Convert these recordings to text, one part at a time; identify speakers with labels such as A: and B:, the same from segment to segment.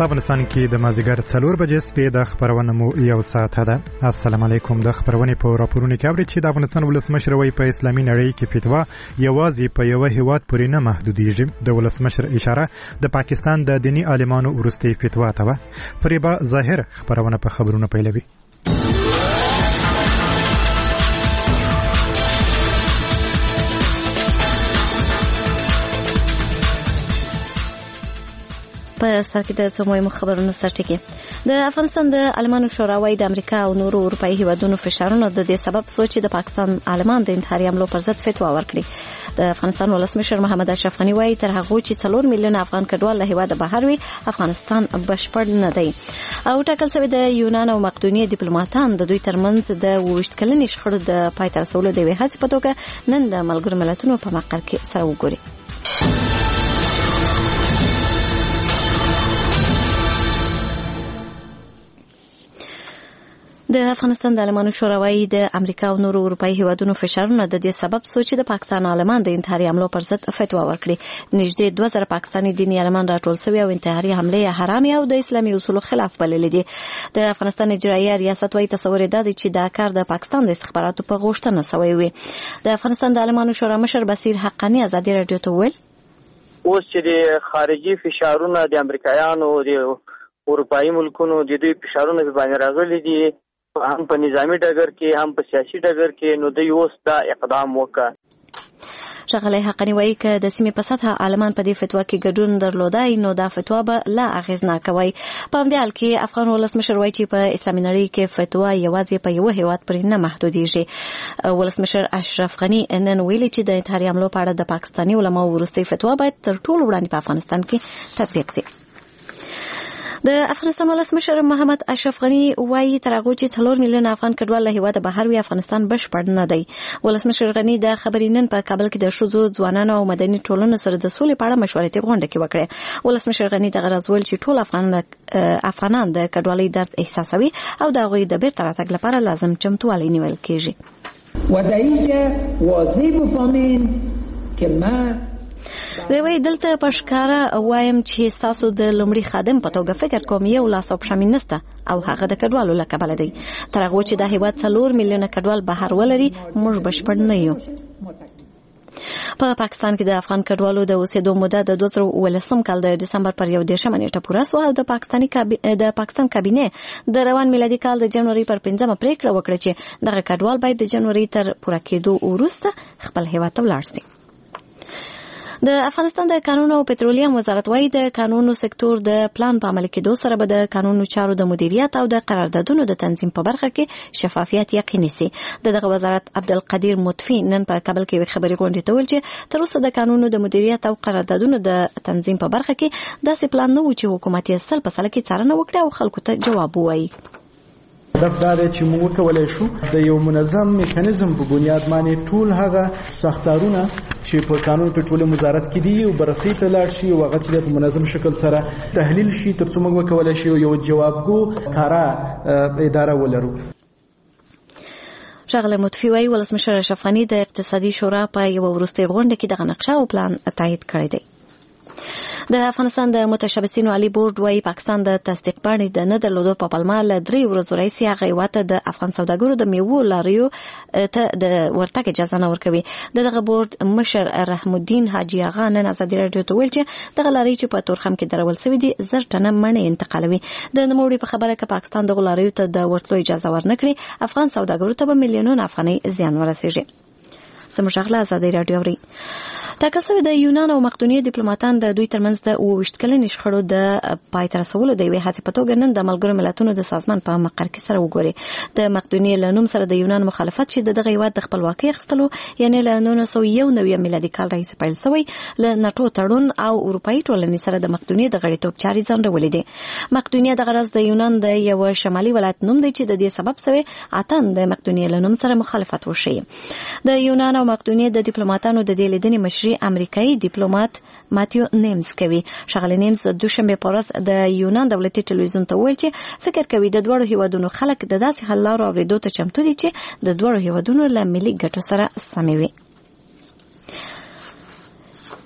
A: افغانستان کې د مازیګر 4 بجې سپې د خبرونه مو یو ساعت ده. السلام علیکم. د خبرونه په راپورونو کې اوري چې د افغانستان ولسمشر وایي په اسلامي نړۍ کې فتوا یوازې په یو هیواد پورې نه محدودېږي. د ولسمشر اشاره د پاکستان د دینی عالمانو وروستي فتوا ته و. فریبا ظاهر خبرونه په خبرونه پیلوي.
B: په سر کې د سموي خبرونو سرټکی د افغانستان د عالمانو شورا وايي د امریکا او نورو اروپאי هیوادونو فشارونه د دې سبب سوچ د پاکستان عالمان د انتحاري حملو پر ضد فتوا ورکړي. د افغانستان ولسمشر محمد اشرف غنی وايي تر هغه چې 4 میلیون افغان کډوال له هیواده بهر وي افغانستان بشپړ نه دی. او ټاکل شوی د یونان او مقدونیې ډیپلوماټان د دوی ترمنځ د 28 کلنې شخړو د پای ته رسولو د وې هڅې په توګه نن د ملګرو ملتونو په مقر کې سره وګوري. د افغانستان د عالمانو شورا وايي د امریکا او نورو اروپאי هیوادونو فشارونه د دې سبب سوچ د پاکستان عالمان د انتحاري حملو پر ضد فتوا ورکړي. نږدې 2000 پاکستاني دیني عالمان راټول شوي او انتحاري حمله حرامه او د اسلامي اصولو خلاف بللې دي. د افغانستان اجرایي ریاست وايي تصور دی چې دا کار د پاکستان د استخباراتو په غوښتنه شوی وي. د افغانستان د عالمانو شورا مشر بصیر حقانی ازادي رادیو ته ویل
C: اوس چې د خارجي فشارونه د امریکایانو او د اروپאי ملکونو د دوی فشارونه په باندې راغلي دي هم په نظامی ډګر کې هم په سیاسي ډګر کې نو د یو ستا اقدام وکړ.
B: شغله حقانی وایي چې د سیمې په سطح عالمان په دې فتوا کې ګډون درلودای نو دا فتوا به لا اغیزناک وي. په همدې حال کې افغان ولسمشر وایي چې په اسلامي نړۍ کې فتوا یوازې په یو هیواد پورې نه محدودېږي. ولسمشر اشرف غنی نن ویلي چې د انتحاري حملو په اړه د پاکستاني علماو وروستي فتوا باید تر ټولو وړاندې په افغانستان کې تطبیق شي. د افغانستان ولسمشر محمد اشرف غنی وايي تر هغه چې 4 میلیون افغان کډوال له هیواده بهر وي افغانستان بشپړ نه دی. ولسمشر غنی د خبرې نن په کابل کې د شوزو ځوانانو او مدني ټولنو سره د سولې په اړه مشورتي غونډه کې وکړه. ولسمشر غنی د غرض ول چې ټول افغانان د کډوالۍ درد احساسوي او د هغوی د بیرته راتګ لپاره لازم چمتووالی نیول کېږي.
D: ودایي واضح بفهمین که ما
B: دوی دلته پښکارا وایم چې تاسو د لومړي خادم په توګه فکر کوم یو لاس او پښه مینسته او هغه د کډوالو لکه بل دی. تر هغه چې د هیواد 4 میلیونه کډوال بهر ولري موږ بشپړ نه یو. په پاکستان کې د افغان کډوالو د اوسېدو موده د 2019 کال د دسمبر پر 1 نیټه پوره شو او د پاکستان کابینه د روان میلادي کال د جنوري پر 5 پریکړه وکړه چې دغه کډوال باید د جنوري تر پوره کېدو وروسته خپل هیواد ته ولاړ شي. د افغانستان د قانونو او پټرولیم وزارت وايي د قانونو سکتور د پلان په عمل کېدو سره به د قانونو چارو د مدیریت او د قراردادونو د تنظیم په برخه کې شفافیت یقیني شي. دغه وزارت عبدالقدیر مطفی نن په کابل کې خبري غونډه ته ویل چې تر اوسه د قانونو د مدیریت او قراردادونو د تنظیم په برخه کې داسې پلان نه و چې حکومت یې سل په سل کې څارنه وکړي او خلکو ته جواب ووایي.
E: هدف دا دی چې موږ کولای شو د یو منظم میکانیزم په بنیاد باندې ټول هغه ساختارونه چې په قانون پټرولیم وزارت کې دي او بررسي ته لاړ شي او هغه چې په منظم شکل سره تحلیل شي ترڅو موږ وکولای شو یو جوابګو کارا اداره ولرو.
B: شغله مطفی وايي ولسمشر اشرف غنی د اقتصادي شورا په یو وروستي غونډه کې دغه نقشه او پلان تایید کړی دی. د افغانستان د متشبثینو عالی بورډ وايي پاکستان د تصدیق پاڼې د نه درلودو په پلمه له 3 ورځو راهیسې هغه هیواد د افغان سوداګرو د میوو لاریو ته د ورتګ اجازه نه ورکوي. دغه بورډ مشر رحم الدین حاجی آغا نن ازادي رادیو ته ویل چې دغه لاري چې په تورخم کې درول شوی دي 1000 ټنه مڼې انتقالوي. د نوموړي په خبره کې پاکستان د غلاریو ته د ورتلو اجازه ورنکړي افغان سوداګرو ته به میلیونونه افغانۍ زیان ورسیږي. سمشغله ازادي رادیو اوري. ټاکل شوی د یونان او مقدونیې ډیپلوماټان د دوی ترمنځ د 28 کلنې شخړو د پای ته رسولو د یوې هڅې په توګه نن د ملګرو ملتونو د سازمان په مقر کې سره وګوري. د مقدونیې له نوم سره د یونان مخالفت چې دغه هیواد د خپلواکۍ اخیستلو یعنی له 1991 میلادي کال راهیسې پیل شوی له ناتو تړون او اروپאי ټولنې سره د مقدونیې د غړیتوب چارې ځنډولې دي. مقدونیې د غرض د یونان د یو شمالي ولایت نوم دی چې د دې سبب شوی اتن د مقدونیې له نوم سره مخالفت وشي. د یونان او مقدونیې د ډیپلوماټانو د دې لیدنې مشري امریکایي ډیپلوماټ ماتیو نیمز کوي. شغله نیمز د دوشنبه په ورځ د یونان دولتي ټلویزیون ته ویل چې فکر کوي د دوړو هیوادونو خلک د داسې حل لارو اورېدو ته چمتو دي چې د دوړو هیوادونو له ملي ګټو سره سمې وي.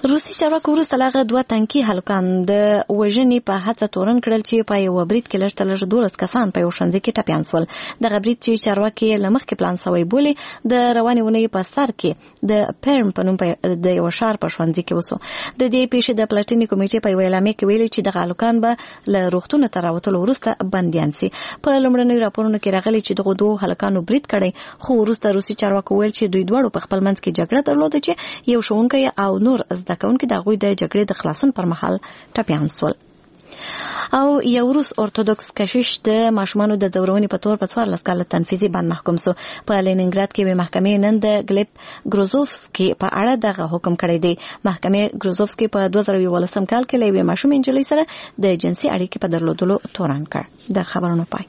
B: روسي چارواکو وروسته له هغه 2 تنکي هلکان د وژنې په هڅه تورن کړل چې په یو برید کې لږ تر لږه 12 کسان په یو ښوونځي کې ټپیان شول. دغه برید چې چارواکي له مخکې پلان شوی بولي د روانې اونۍ په سر کې د پرم په نوم د یو ښار په ښوونځي کې وسو. د دې پیښې د پلاټیني کمیټې په یو اعلامیه کې ویلي چې دغه هلکان به له روغتونه تر راوتلو وروسته بندیان سي. په لومړنیو راپورونو کې راغلي چې دغه 2 هلکانو برید کړی، خو وروسته روسي چارواکو ویل چې دوی دواړو په خپل منځ کې جګړه درلوده چې یو ښوونکی او نور زده کوونکي د هغوی د جګړې د خلاصون پر مهال ټپیان شول. او یو روس ارتودکس کشیش د ماشومانو د ځورونې په تور په 14 کاله تنفیذي بند محکوم شو. په لینینګراد کې به محکمې نن د ګلیب ګروزوفسکي په اړه دغه حکم کړی دی. محکمې ګروزوفسکي په 2011 کال کې له ماشوم انجلۍ سره د جنسي اړیکې په درلودلو تورن کړ. د خبرونو پای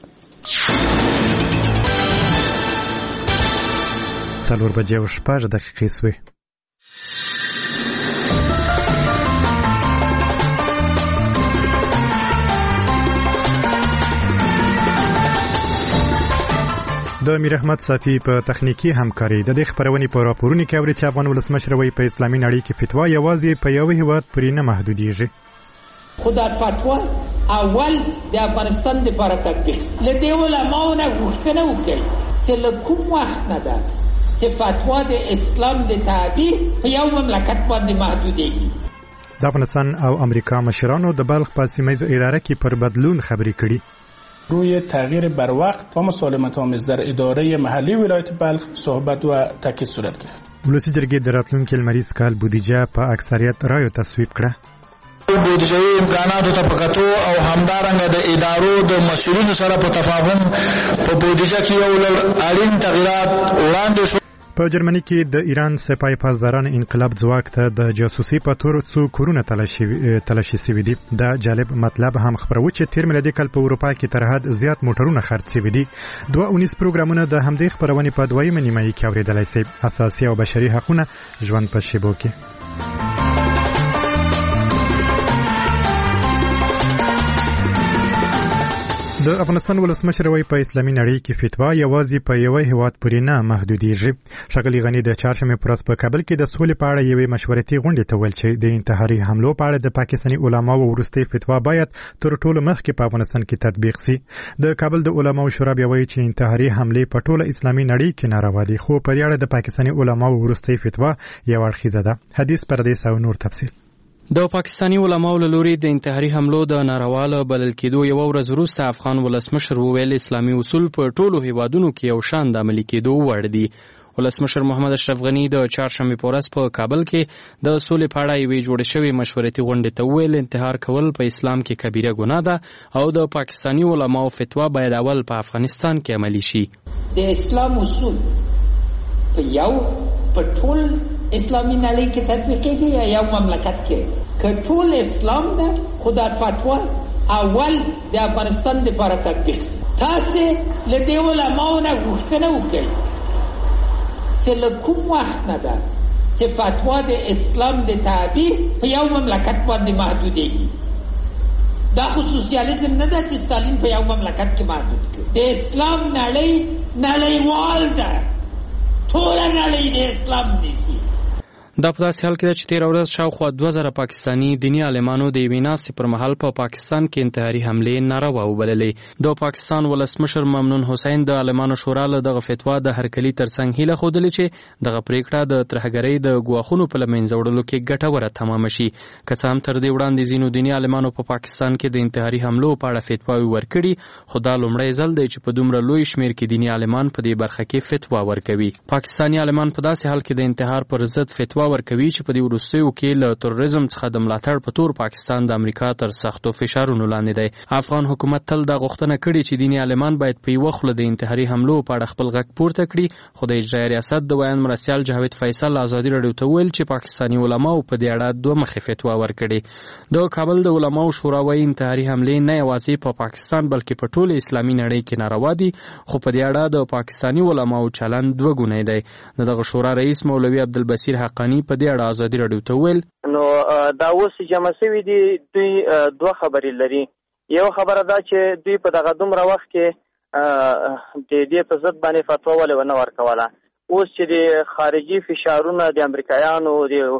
A: 4:06 سوی. د میر احمد صافی په تخنیکی همکاري د دې خبرونې په راپورونو کې اوري چې افغان ولسمشر وایي په اسلامي نړۍ کې فتوا یوازې په یو هیواد پورې نه محدودېږي.
D: خدا فتوا اول د افغانستان لپاره تطبیق لدی علماء نه غوښتنه وکړي چې له کوم وخت نه ده چې فتوا د اسلام د تعبیر په یو مملکت باندې محدودېږي.
A: د افغانستان او امریکا مشرانو د بلخ په سیمه ایراره کې پر بدلون خبرې کړي.
F: روی تغییر بر وقت و مسالمت آمیز در اداره محلی ولایت بلخ صحبت و تاکید صورت گرفت.
A: ولسی جرګې د راتلونکي لمریز کال بودیجه په اکثریت رایو تصویب کړه.
G: بودیجوي امکاناتو ته په کتو او همدارنګه د ادارو د مسؤلینو سره په تفاهم په بودیجه کې یو اړین تغیرات وړاندې شو.
A: په جرمني کې د ایران سپای پاسداران انقلاب ځواک ته د جاسوسي په تور څو کورونه تلاشي شوي دي. دا جالب مطلب هم خبرو چې تیر میلادي کال په اروپا کې تر حد زیات موټرونه خرڅ شوي دي. 219 پروګرامونه د همدې خبرونې په دویمه نیمایي کې اوریدلای شي. اساسي او بشري حقوقونه ژوند په شیبو کې. د افغانستان ولسمشر وایي په اسلامي نړۍ کې فتوا یوازې په یو هیواد پورې نه محدودېږي. ښاغلي غني د چهارشنبې په ورځ په کابل کې د سولې په اړه یوې مشورتي غونډې ته ویل چې د انتحاري حملو په اړه د پاکستاني علماو وروستۍ فتوا باید تر ټولو مخکې په افغانستان کې تطبیق شي. د کابل د علماو شورا بیا وایي چې انتحاري حملې په ټوله اسلامي نړۍ کې ناروا دي، خو په دې اړه د پاکستاني علماو وروستۍ فتوا یو اړخیزه ده. حدیث پردیس او نور تفصیل.
H: د پاکستاني علماو له لوري د انتحاري حملو د نارواله بلل کېدو یو ورځ وروسته افغان ولسمشر وویل اسلامي اصول په ټولو هیوادونو کې یو شان د عملي کېدو وړ دي. ولسمشر محمد اشرف غنی د چهارشنبې په ورځ په کابل کې د سولې په اړه یوې جوړې شوې مشورتي غونډې ته وویل انتحار کول په اسلام کې کبیره ګناه ده او د پاکستاني علماو فتوا باید اول په افغانستان کې عملي شي.
D: د اسلام اصول په ټول اسلامي نړۍ کې تطبیق کېږي یا یو مملکت کې که ټول اسلام ده خدا فتوا اول د افغانستان لپاره تطبیق شي. تاسو له دې علماو نه غوښتنه وکړئ چې له کوم وخت نه ده چې فتوا د اسلام د تعبیر په یو مملکت باندې محدودېږي. دا خو سوسیالیزم نه ده چې ستالین په یو مملکت کې محدود کړي. د اسلام نړۍ نړیوال ده، ټول نړۍ د اسلام نیسي.
H: دا په داسې حال کې ده چې تېره ورځ شاوخوا 2000 پاکستاني دیني عالمانو د یوې ناستې پر مهال په پاکستان کې انتحاري حملې ناروا وبللې. د پاکستان ولسمشر ممنون حسین د عالمانو شورا له دغه فتوا د هرکلي ترڅنګ هیله ښودلې چې دغه پریکړه د ترهګرۍ د ګواښونو په له منځه وړلو کې ګټوره تمامه شي. که څه هم تر دې وړاندې ځینو دیني عالمانو په پاکستان کې د انتحاري حملو په اړه فتواوې ورکړي، خو دا لومړی ځل دی چې په دومره لوی شمېر کې دیني عالمان په دې برخه کې فتوا ورکوي. پاکستاني عالمان په داسې حال کې د انتحار پر ضد فتوا ورکوي چې په دې وروستیو کې له تروریزم څخه د ملاتړ په تور پاکستان د امریکا تر سختو فشارونو لاندې دی. افغان حکومت تل دا غوښتنه کړې چې دیني عالمان باید په یوه خوله د انتحاري حملو په اړه خپل غږ پورته کړي، خو د اجرایه ریاست د ویان مرستیال جاوید فیصل ازادي راډیو ته ویل چې پاکستاني علماو په دې اړه دوه مخې فتوا ورکړې. د کابل د علماو شورا وايي انتحاري حملې نه یوازې په پاکستان بلکې په ټوله اسلامي نړۍ کې ناروا دي، خو په دې اړه د پاکستاني علماو چلند دوه ګونی دی. دغه شورا رئیس مولوي عبدالبصیر حقانی په دې اړه ازادي راډیو ته ویل
C: نو دا اوس جمع شوي دي دوی دوه خبرې لري. یو خبره دا چې دوی په دغه دومره وخت کې د دې په ضد باندې فتوا ولې ونه ورکوله. اوس چې د خارجي فشارونه د امریکایانو د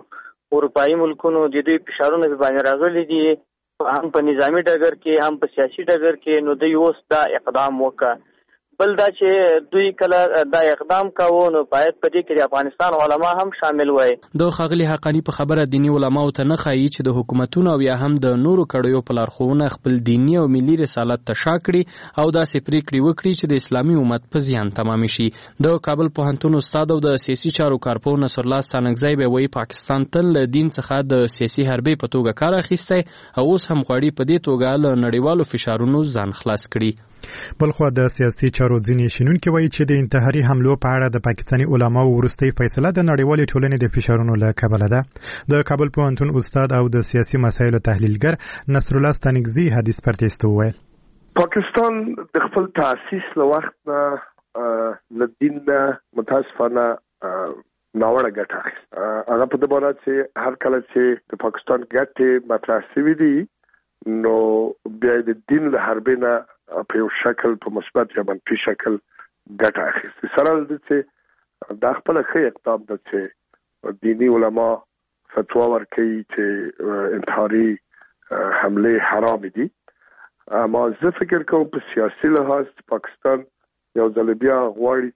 C: اروپایي ملکونو د دوی فشارونه باندې راغلي دي، هم په نظامی ډګر کې هم په سیاسي ډګر کې. نو دوی اوس دا اقدام وکړ. بل دا چې دوی کله دا اقدام کاوه نو باید په دې کې د افغانستان علما هم شامل وای.
H: د ښاغلي حقانی په خبره دینی علماو ته نه ښایي چې د حکومتونو او یا هم د نورو کړیو په لارښوونه خپل دینی او ملي رسالت ته شا کړي او داسې پریکړې وکړي چې د اسلامي امت په زیان تمام شي. د کابل پوهنتون استاد او د سیاسي چارو کارپوه نصر الله ستانکزی به وایي پاکستان تل له دین څخه د سیاسي حربې په توګه کار اخیستی او اوس هم غواړي په دې توګه له نړیوالو فشارونو ځان خلاص کړي.
A: بلخو د سیاسي چارو ځینې شنونکي وایي چې د انتحاري حملو په اړه د پاکستاني علماو وروستۍ فیصله د نړیوالې ټولنې د فشارونو له کبله ده. د کابل پوهنتون استاد او د سیاسي مسایلو تحلیلګر نصر الله ستانکزی حدیث پرتیسته وویل
I: پاکستان د خپل تاسیس له وخت نه له دین نه متاسفانه ناوړه ګټه اخیسته. هغه په دې باور چې هر کله چې د پاکستان ګټې مطرح شوي دي نو بیا د دین له حربې نه په یو شکل په مثبت یا منفي شکل ګټه اخیسته. سره د چې دا خپل ښه اقدام ده چې دینی علما فتوا ورکوي چې انتحاري حمله حرام دي. اما زه فکر کوم په سیاسي لحاظ پاکستان یو ځل بیا غواړي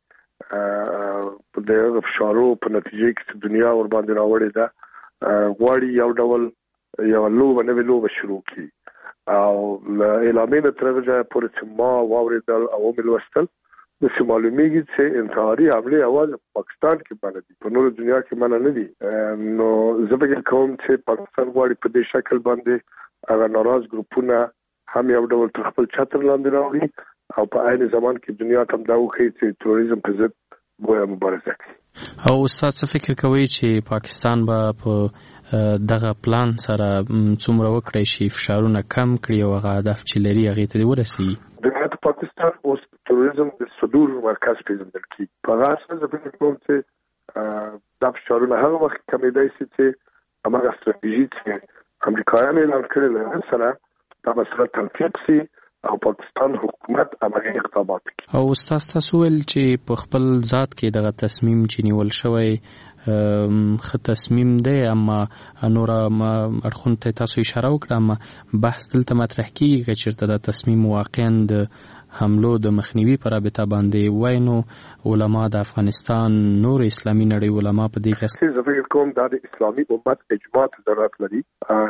I: چې په دغه فشارو په نتیجه کې دنیا ور باندې راوړي ده، غواړي یو ډول یو لوبه نوې لوبه شروع کړي او اعلامي ترغه پورې چې ما واوریدل او ملوستل د معلومیږي چې انتحاري حمله اواز پاکستان کې باندې دي، په نور دنیا کې باندې نه دي. نو زه فکر کوم چې پاکستان غواړي په دې شکل باندې هغه ناراض ګروپونه هم یو ډول تر خپل چتر لاندې راوړي او په عین زمان کې دنیا ته دا وخی چې تروریزم په ضد بویا مبارزه کوي.
H: او استاد څه فکر کوي چې پاکستان به په دغه پلان سره څومره وکړي شي فشارونه کم کړي او هغه هدف چې لري هغه ته ورسیږي؟
I: د پاکستان اوس تروریزم د صدور مرکز پیژندل کی په هغه څه په کوم چې د فشارونه هغه وخت کمیدای شي چې هغه ستراتیژي چې امریکایانو اعلان کړل سره دا مسله تنفیذ شي او پاکستان حکومت عملی اقدامات کوي.
H: او استاد تاسو ول چې په خپل ذات کې دغه تصمیم چې نیول شوی خه تصمیم دی، اما نور اړخون ته تاسو اشاره وکړه، اما بحث دلته مطرح کیږي چې چیرته دا تصمیم واقعا د حملو د مخنیوي پر رابطه باندې وای نو علما د افغانستان نور اسلامي نړۍ علما په دې کې
I: زه فکر کوم دا د اسلامي امت اجماع ضرورت لري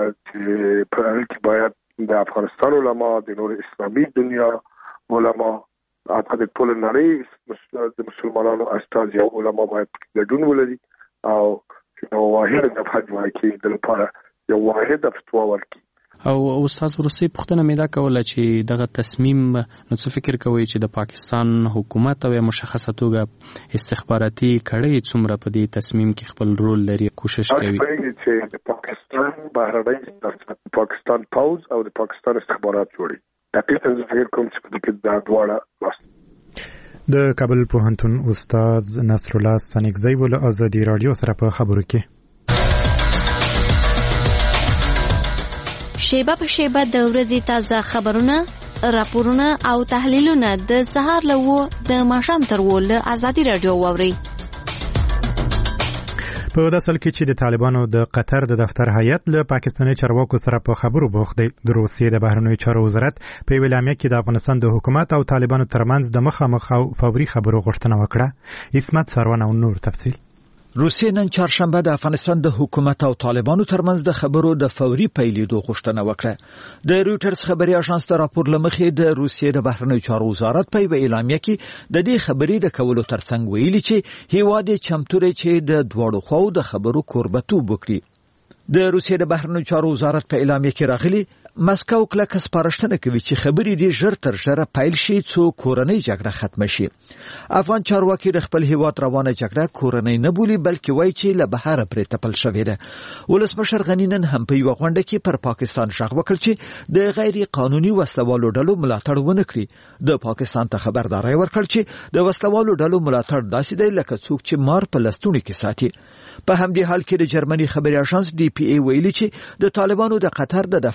I: چې په اړه کې باید د افغانستان علما د نور اسلامي دنیا علما اته د ټول نړۍ د مسلمانانو استاد یا علما باید ګډون ولري او یو واحد د فتوا کې د لپاره یو واحد فتوا ورکړي.
H: او استاد ورسې پښتنه مې دا کوله چې دغه تصمیم نو څه فکر کوي چې د پاکستان حکومت او مشخصه توګه استخباراتي کړي څومره په دې تصمیم کې خپل رول لري کوشش کوي
I: چې د پاکستان بهرنۍ پاکستان پوز او د پاکستان استخبارات جوړي. دقیقاً زه فکر کوم چې په دې کې دا دواړه
A: د کابل پوهنتون استاد نصر الله ستانکزی ول ازادي رادیو سره په خبرو کې
B: شیبه په شیبه د ورځې تازه خبرونه، راپورونه او تحلیلونه د سهار له د ماښام تر له ازادي رادیو واوري.
A: په داسل کې چې د طالبانو د قطر د دفتر هیئت له پاکستاني چارواکو سره په خبرو بوخت دی. د روسیې د بهرنیو چارو وزارت په اعلامیه کې د افغانستان د حکومت او طالبانو ترمنځ د مخامخ او فوري خبرو غوښتنه وکړه. اسمت سروان او نور تفصیل.
J: روسیې نن چهارشنبه د افغانستان د حکومت او طالبانو ترمنځ د خبرو د فوري پیلېدو غوښتنه وکړه. د رويټرز خبري اژانس د راپور لمخې د روسیې د بهرنیو چارو وزارت په اعلامیه کې د دې خبرې د کولو ترڅنګ ویلي چې هیواد چمتو دی چې د دوړو خو د خبرو کوربتوب وکړي. د روسیې د بهرنیو چارو وزارت په اعلامیه کې راغلي مسکو کلک سپارښتنه کوي چې خبرې دې ژر تر ژره پیل شي څو کورنۍ جګړه ختم شي. افغان چارواکي د خپل هیواد روانه جګړه کورنۍ نه بولي بلکې وایي چې له بهر پرې تپل شوې ده. ولسمشر غني نن هم په یو غونډه کې پر پاکستان شغ وکړ چې د غیر قانوني وسلوالو ډلو ملاتړ ونه کړي. د پاکستان ته خبرداري ورکړ چې د وسلوالو ډلو ملاتړ داسې دی لکه څوک چې مار په لستونی کې ساتي. په همدې حال کې د جرمني خبري اژانس DPA ویلي چې د طالبانو د قطر د دفتر پلاوی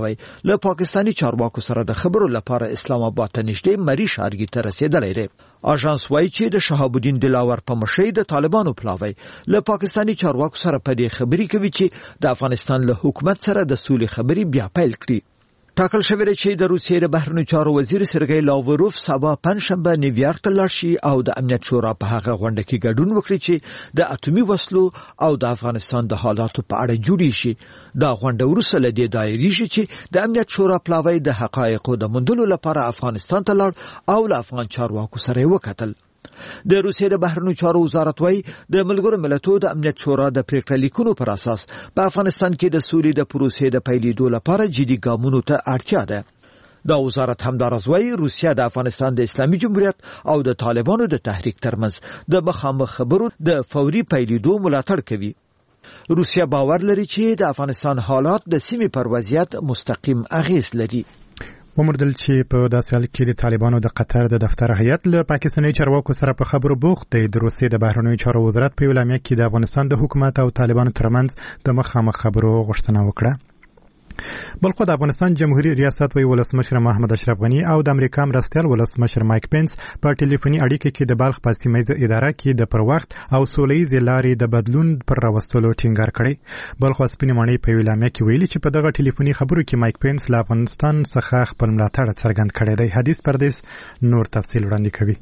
J: پلاوی له پاکستاني چارواکو سره د خبرو لپاره اسلام آباد ته نږدې مری ښارګي ته رسیدلی دی. اژانس وایي چې د شهاب الدین دلاور په مشرۍ د طالبانو پلاوی له پاکستاني چارواکو سره په دې خبرې کوي چې د افغانستان له حکومت سره د سولې خبرې بیا پیل کړي. ټاکل شوی دی چې د روسیې د بهرنیو چارو وزیر سرګی لاوروف سبا پنځشنبه نیویارک ته لاړ شي او د امنیت شورا په هغه غونډه کې ګډون وکړي چې د اټومي وسلو او د افغانستان د حالاتو په اړه جوړی شي. دا غونډه وروسته له دې دایریږي چې د امنیت شورا پلاوی د حقایقو د موندلو لپاره افغانستان ته لاړ او له افغان چارواکو سره وکتل. د روسیې د بهرنیو چارو وزارت وايي د ملګرو ملتونو د امنیت شورا د پریکړه لیکونو پر اساس په افغانستان کې د سولې د پروسې د پیلېدو لپاره جدي ګامونو ته اړتیا ده. دا وزارت همدارس وايي روسیه د افغانستان د اسلامي جمهوریت او د طالبانو د تحریک ترمنځ د مخامخ خبرو د فوري پیلېدو ملاتړ کوي. روسیه باور لري چې د افغانستان حالات د سیمې پر وضعیت مستقیم اغیز لري.
A: ومردل چې په داسې حال کې د طالبانو د قطر د دفتر هیئت له پاکستاني چارواکو سره په خبرو بوخت دی. د روسیې د بهرنیو چارو وزارت په اعلامیه کې د افغانستان د حکومت او طالبانو ترمنځ د مخامخ خبرو غوښتنه وکړه. بلخو د افغانستان جمهوریت ریاست وی ولسمشر محمد اشرف غنی او د امریکا مرستیال ولسمشر مایک پنس په ټلیفوني اړیکه کې د بلخ په سیمه اداره کې د پر وخت او سولهییز لارې د بدلون پر راوستلو ټینګار کړی. بلخ سپینې ماڼۍ په اعلامیه کې ویلي چې په دغه ټلیفوني خبرو کې مایک پنس له افغانستان څخه خپل ملاتړ څرګند کړی دی. حدیث پردیس نور تفصیل وړاندې کوي.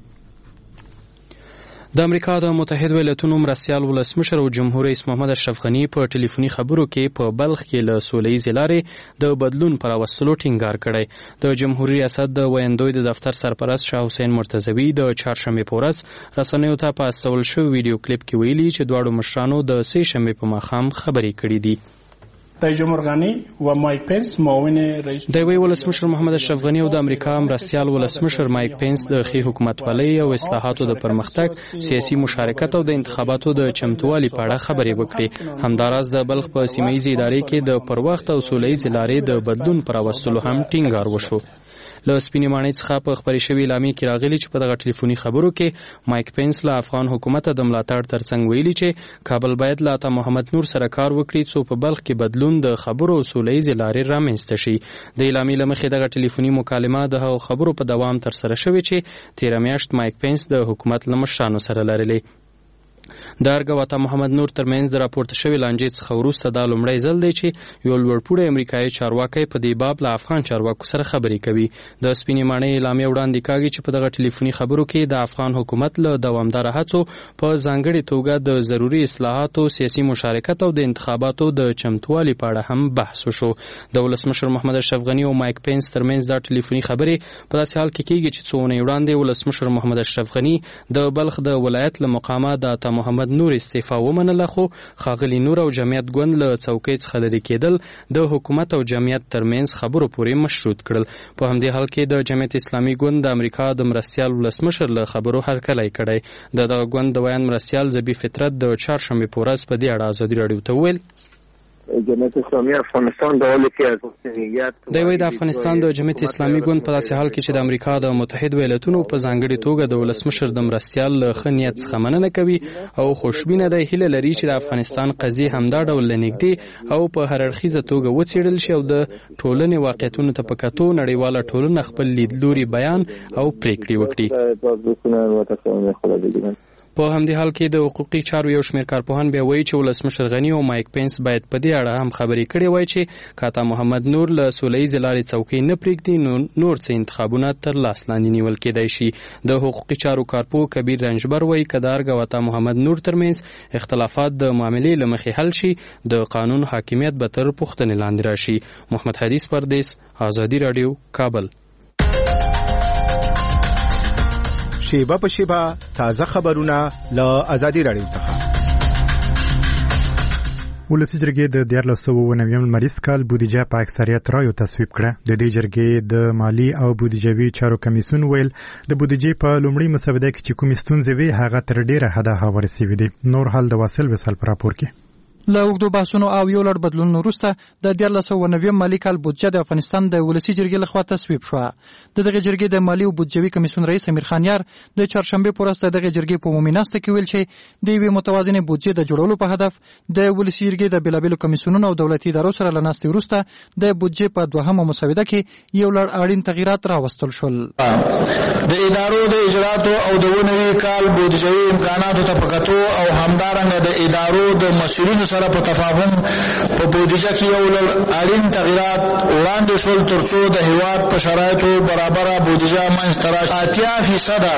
H: د امریکا د متحده ایالاتونو مرستیال ولسمشر او جمهور رئیس محمد اشرف غنی په ټلیفوني خبرو کې په بلخ کې له سولهییز لارې د بدلون پر راوستلو ټینګار کړی. د جمهوریت ریاست د ویندوی د دفتر سرپرست شاه حسین مرتضوی د چهارشنبه په ورځ رسنیو ته په استول شوی ویډیو کلیپ کې ویلي چې دواړو مشرانو د سې شنبه په ماښام خبرې کړې دي.
F: رئیس جمهور غنی و مایک پنس معاون رئیس
H: د وی ولسمشر محمد اشرف غنی او د امریکا مرستیال ولسمشر مایک پنس د ښې حکومتولۍ او اصلاحاتو د پرمختګ سیاسي مشارکت او د انتخاباتو د چمتووالي په اړه خبرې وکړې. همداراز د بلخ په سیمه ییزې ادارې کې د پر وخت او سولهییز لارې د بدلون پر راوستلو هم ټینګار وشو. له سپینې ماڼۍ څخه په خبرې شوې اعلامیه کې راغلي چې په دغه ټلیفوني خبرو کې مایک پنس له افغان حکومت د ملاتړ ترڅنګ ویلي چې کابل باید له عطا محمد نور سره کار وکړي څو په بلخ کې بدلون د خبرو او سولهییزې لارې رامنځته شي. د اعلامیې له مخې دغه ټلیفوني مکالمه د هغو خبرو په دوام ترسره شوې چې تېره میاشت مایک پنس د حکومت له مشرانو سره لرلې. د ارګ او عطا محمد نور ترمنځ د راپورته شوې لانجې څخه وروسته دا لومړی ځل دی چې یو لوړپوړی امریکایي چارواکی په دې باب له افغان چارواکو سره خبرې کوي. د سپینې ماڼۍ اعلامیه وړاندې کاږي چې په دغه ټلیفوني خبرو کې د افغان حکومت له دوامداره هڅو په ځانګړې توګه د ضروري اصلاحاتو، سیاسي مشارکت او د انتخاباتو د چمتووالي په اړه هم بحث وشو. د ولسمشر محمد اشرف غنی او مایک پنس ترمنځ دا ټلیفوني خبرې په داسې حال کې کیږي چې څو اونۍ وړاندې ولسمشر محمد اشرف غنی د بلخ د ولایت له مقامه د عطا محمد نور استعفا ومنله، خو ښاغلي نور او جمعیت ګوند له څوکۍ څخه لرې کېدل د حکومت او جمعیت ترمنځ خبرو پورې مشروط کړل. په همدې حال کې د جمعیت اسلامي ګوند د امریکا د مرستیال ولسمشر له خبرو هرکلی کړی. دغه ګوند د ویان مرستیال ذبی فطرت د چهارشنبې په ورځ په دې اړه ازادي راډیو ته وویل
I: جمعیت اسلامي افغانستان د حال کې از
H: دوی د افغانستان د جمعیت اسلامي ګوند په داسې حال کې چې د امریکا د متحده ایالاتونو په ځانګړي توګه د ولسمشر د مرستیال له ښه نیت څخه مننه کوي او خوشبینه دی هیله لري چې د افغانستان قضیې همدا ډول له نږدې او په هر اړخیزه توګه وڅېړل شي او د ټولنې واقعیتونو ته په کتو نړیواله ټولنه خپل لیدلوري بیان او پریکړې وکړي. په همدې حال کې د حقوقي چارو یو شمېر کارپوهان بیا وایي چې ولسمشر غنی او مایک پنس باید په دې اړه هم خبرې کړې وای چې که عطا محمد نور له سولهییزې لارې څوکۍ نه پرېږدي نو نور څه انتخابونه تر لاس لاندې نیول کېدای شي. د حقوقي چارو کارپوه کبیر رنجبر وایي که د ارګ او عطا محمد نور ترمنځ اختلافات د معاملې له مخې حل شي د قانون حاکمیت به تر پوښتنې لاندې راشي. محمد حدیث پردیس، ازادي راډیو، کابل.
K: شیبه په شیبه تازه خبرونه له ازادي راډیو څخه.
A: ولسی جرګې د 1499 لمریز کال بودیجه په اکثریت رایو تصویب کړه. د دې جرګې د مالی او بودیجوي چارو کمیسیون ویل د بودیجې په لومړۍ مسوده کې چې کومې ستونزې وي هغه تر ډیره حده هوارې شوې دي. نور حال د واصل وسل پر راپور کې
L: له اوږدو بحثونو او یو لړ بدلونونو وروسته د 2019 مالي کال بودجه د افغانستان د ولسي جرګې لخوا تصویب شوه. د دغه جرګې د مالي او بودجوي کمیسیون رئیس امیر خان یار د چهارشنبه په ورځ دغه جرګې په عمومي ناسته کې ویل چې د یوې متوازنې بودجې د جوړولو په هدف د ولسي جرګې د بېلابېلو کمیسیونونو او دولتي ادارو سره له ناستې وروسته د بودجې په دوهمه مسوده کې یو لړ اړین تغییرات راوستل شول.
G: د ادارو د اجراتو او د نوي کال بودجوي امکاناتو ته په کتو او همدارنګه د ادارو د مسؤلینو سره په تفاهم په بودجه کې یو لړ اړین تغییرات وړاندې شول ترڅو د هیواد په شرایطو برابره بودجه منځته راشي.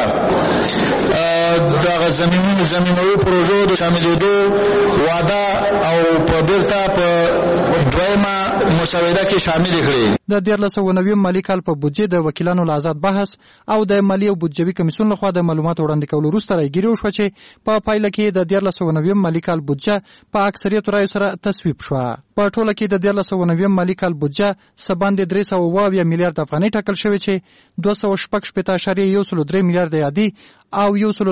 G: 80% د زمینوي پروژو د شاملېدو وعده او په بیرته په دویمه مسوده کې شامل کړي.
L: د 2019 مالي کال په بودجې د وکیلانو له آزاد بحث او د مالي او بودجوي کمیسیون لخوا د معلوماتو وړاندې کولو وروسته راګیري وشوه چې په پایله کې د 2019 مالي کال بودجه په اکثریت رایو سره تصویب شوه. په ټوله کې د 2019 مالي کال بودجه سباندې 320 میلیارډ افغانۍ ټاکل شوې چې 216.103 میلیارډ عادي او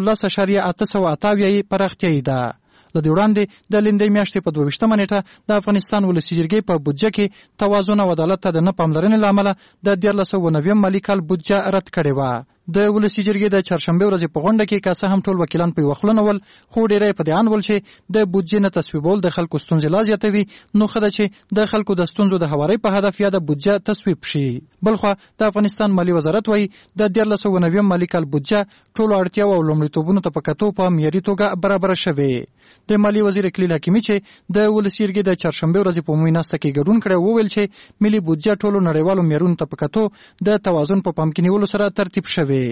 L: 110.878 پراختیایي ده. د دې وړاندې د لندې میاشتې په 22مه نیټه د افغانستان ولسي جرګې په بودجه کې توازن او عدالت ته د نه پاملرنې له امله د 2019 مالي کال بودجه رد کړې وه. د ولسي جرګې د چهارشنبه ورځې په غونډه کې که هم ټول وکیلان په وخلونه ول خو ډیری په دې ول چې د بودجې نه تصویبول د خلکو ستونزې لا زیاتوي نو خدای چې د خلکو د ستونزو د هواري په هدف یا د بودجه تصویب شي. بلخو د افغانستان مالی وزارت وایي د 2019 مالي کال بودجه ټول اړتیاو او لومړیتوبونو ته په کتو په معیاري توګه برابر شوه. د مالی وزیر اقلیل حکیمي چې د ولسي جرګې د چهارشنبه ورځې په عمومي ناسته کې ګډون کړی وویل چې ملي بودجه ټولو نړیوالو معیارونو ته په کتو د توازن په پام کې نیولو سره ترتیب شوه.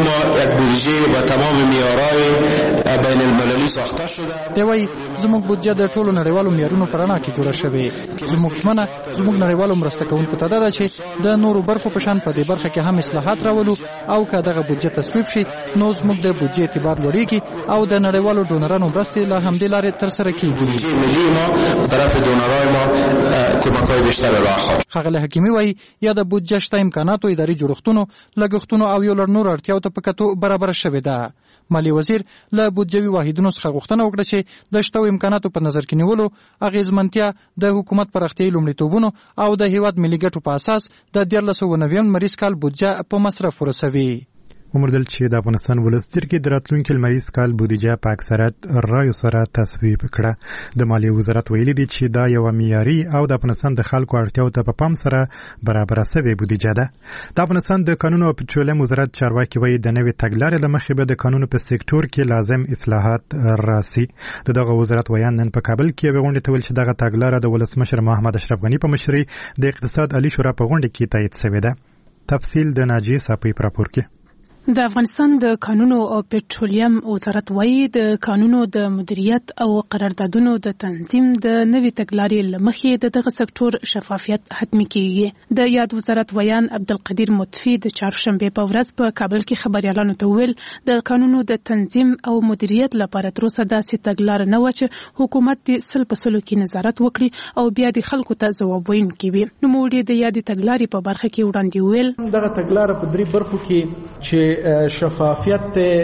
M: یک بودجه با تمام معیارهای بین المللی ساخته شده.
L: دی وایي زموږ بودجه د ټولو نړیوالو معیارونو په رڼا کې جوړه شوې. زموږ ژمنه زموږ نړیوالو مرسته کوونکو ته ده چې د نورو برخو په شان په دې برخه کې هم اصلاحات راولو او که دغه بودجه تصویب شي نو زموږ د بودجه اعتبار لوړیږي او د نړیوالو ډونرانو مرستې له همدې لارې ترسره کیږي.
M: ملی ما طرف دونرای ما کمک‌های بیشتر راه خواهد.
L: ښاغلی حکیمي وایي یا د بودجه شته امکاناتو اداري جوړښتونو لګښتونو او یو لړ نور اړتیاو ته په کتو برابر شوې ده. مالی وزیر له بودجوي واحدونو څخه غوښتنه وکړه چې د شته امکاناتو په نظر کې نیولو اغیزمنتیا د حکومت پراختیایي لومړیتوبونو او د هیواد ملي ګټو په اساس د 2019 مریض کال بودجه په مصرف ورسوي.
A: ومردل چې د افغانستان ولس جرګې د راتلونکي لمریز کال بودیجه په اکثریت رایو سره تصویب کړه. د مالیې وزارت ویلي دی چې دا یو معیاري او د افغانستان د خلکو اړتیاو ته په پام سره برابر شوې بودیجه ده. د افغانستان د قانون او پټرولیم وزارت چارواکي وایي د نوې تګلارې له مخې به د قانون په سکتور کې لازم اصلاحات راسي. دغه وزارت ویان نن په کابل کې یوه غونډه ته ویل چې دغه تګلاره د ولسمشر محمد اشرف غني په مشرۍ د اقتصاد عالي شورا په غونډه کې تایید شوې ده. تفصیل د ناجیه صافی په راپور کې.
N: د افغانستان د قانون او پټرولیم وزارت وایي د قانونو د مدیریت او قراردادونو د تنظیم د نوې تګلارې لمخې دغه سکتور شفافیت حتمی کیږي. د یاد وزارت ویان عبدالقدیر مطفی د چهارشنبه په ورځ په کابل کې خبريالانو ته ویل د قانونو د تنظیم او مدیریت لپاره تر اوسه داسې تګلارې نه و چې حکومت د سل په سلو کې نظارت وکړي او بیا د خلکو ته ځواب ویونکي وي. نو موږ د یاد تګلارې په برخه کې وړاندې ویل
E: دغه تګلارې په درې برخو کې چې شفافیت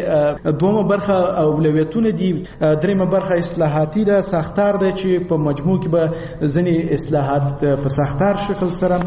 E: دومره برخه اولویتونه دي. دریمه برخه اصلاحاتي ده، ساختار ده چې په مجموع کې به ځینې اصلاحات په ساختار شکل سره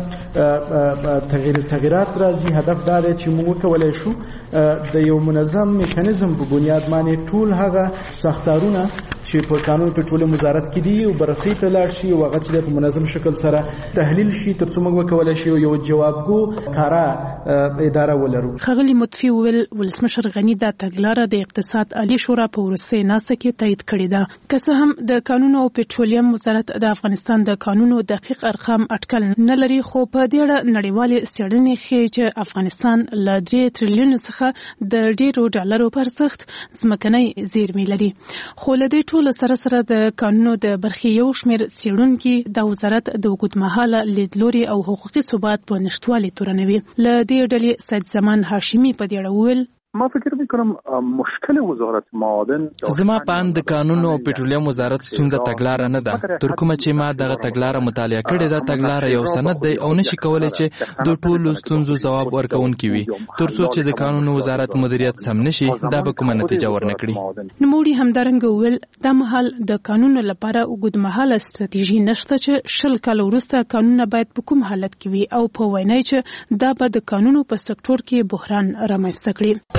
E: تغییرات راځي. هدف دا دی چې موږ کولای شو د یو منظم میکانیزم په بنیاد باندې ټول هغه ساختارونه چې په قانون پټرولیم وزارت کې دي او بررسي ته لاړ شي او هغه چې په منظم شکل سره تحلیل شي ترڅو موږ کولای شو یو جوابګو کارا اداره ولرو.
N: خغلی مطفی ولسمشر غنی دا تګلاره د اقتصاد عالي شورا په وروستۍ ناسته کې تایید کړې ده. که څه هم د قانون او پټرولیم وزارت د افغانستان د قانونو دقیق ارقام اټکل نه لري خو په دې اړه نړیوالې څېړنې ښیي چې افغانستان له 3 تریلیون څخه د $1 په ارزښت ځمکنۍ زیرمې لري. خو له دې ټولو سره د قانونو د برخې یو شمېر څېړونکي د وزارت د اوږدمهاله لیدلوري او حقوقي ثبات په نشتوالي تورنوي. له دې ډلې سید زمان هاشمي په دې اړه وویل
O: ما فکر میکنم مشکل وزارت معادن
P: زما په اند د قانون او پټرولیم وزارت ستونزه تګلاره نه ده. تر کومه چې ما دغه تګلاره مطالعه کړې ده، تګلاره یو سند دی او نشي کولای چې د ټولو ستونزو ځواب ورکوونکی وي. ترڅو چې د قانون وزارت مدیریت سم نشي، دا به کومه نتیجه ورنکړي.
N: نوموړي همدارنګه ویل د مهال د قانون لپاره اوږدمهاله ستراتیژي نشته چې 10 کال وروسته قانون باید په کوم حالت کې وي او په وینا چې دا به د قانونو په سکتور کې بحران رامنځته کړي.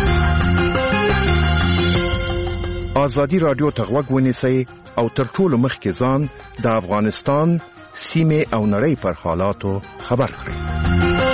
Q: ازادي رادیو ته غوږ ونیسئ او تر ټولو مخکې ځان د افغانستان سیمې او نړۍ پر حالاتو خبر کړئ.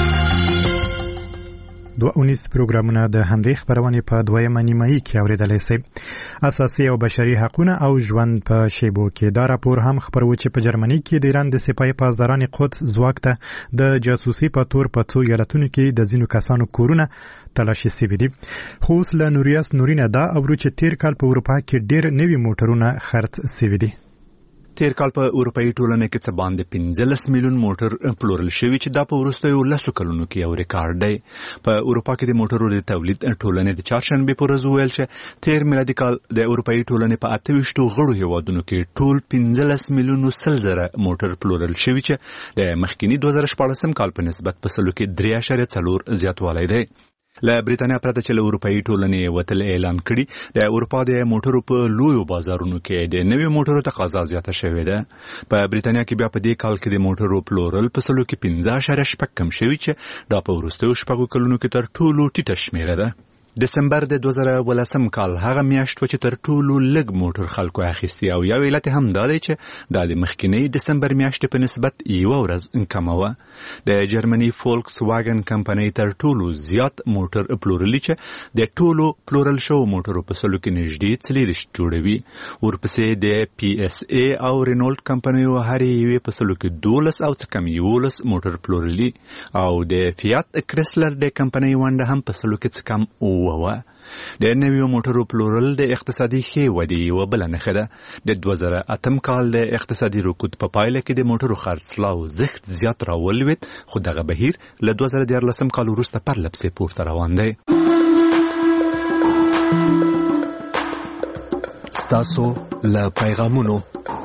A: 2 پروګرامونه د همدې خبرونه په دویمه نیمایي کې اوریدلای شئ. اساسي او بشري حقوقونه او ژوند په شیبو کې دا راپور هم خبرو چې په جرمني کې د ایران د سپاه پاسداران قدس ځواک ته د جاسوسي په تور په څو ایالتونو کې د ځینو کسانو کورونه تلاشي شوي دي. خو اوس له نوریاس نورینه دا اورو چې تیر کال په اروپا کې ډېر نوي موټرونه خرڅ شوي دي.
R: تیر کال په اروپאי ټولنه کې څه باندې 15 میلیون موټر پلورل شوي چې دا په وروستیو 10 کلونو کې یو ریکارډ دی. په اروپا کې د موټرو د تولید ټولنې د چهارشنبه په ورځ ویل چې تیر میلادي کال د اروپאי ټولنې په 28 غړو هیوادونو کې ټول 15 میلیون سلزره موټر پلورل شوي چې د مخکینی 2014 کال په نسبت په سلو کې 3.4 زیاتوالی دی. له بریتانیا پرته چې له اروپאי ټولنې وتل اعلان کړي، د اروپا د موټرو په لویو بازارونو کې د نویو موټرو تقاضا زیاته شوې ده. په بریتانیا کې بیا په دې کال کې د موټرو پلورل په سلو کې 15.6 کم شوي چې دا په وروستیو 6 کلونو کې تر ټولو ټیټه شمیره ده. دسمبر د 2018 کال هغه میاشت و چې تر ټولو لږ موټر خلکو اخیستي او یو علت هم دا دی چې د مخکینی دسمبر میاشتې په نسبت یو ورځ کمه وه. د جرمني فولکس واګن کمپنۍ تر ټولو زیات موټر پلورلي چې د ټولو پلورل شو موټرو په سلو کې نږدې 40 جوړوي. ورپسې د پی اس ای او رینولټ کمپنیو هرې یوې په سلو کې 12 او څه کم 11 موټر پلورلي او د فیات کرسلر د کمپنۍ ونډه هم په سلو کې څه کم د نویو موټرو پلورل د اقتصادي ښې ودې یوه بله نښه ده. د 2008 کال د اقتصادي رکود په پایله کې د موټرو خرڅلاو زښت زیات راولوید، خو دغه بهیر له 2014 کال وروسته پرله پسې پورته روان دی.
K: ستاسو له پیغامونو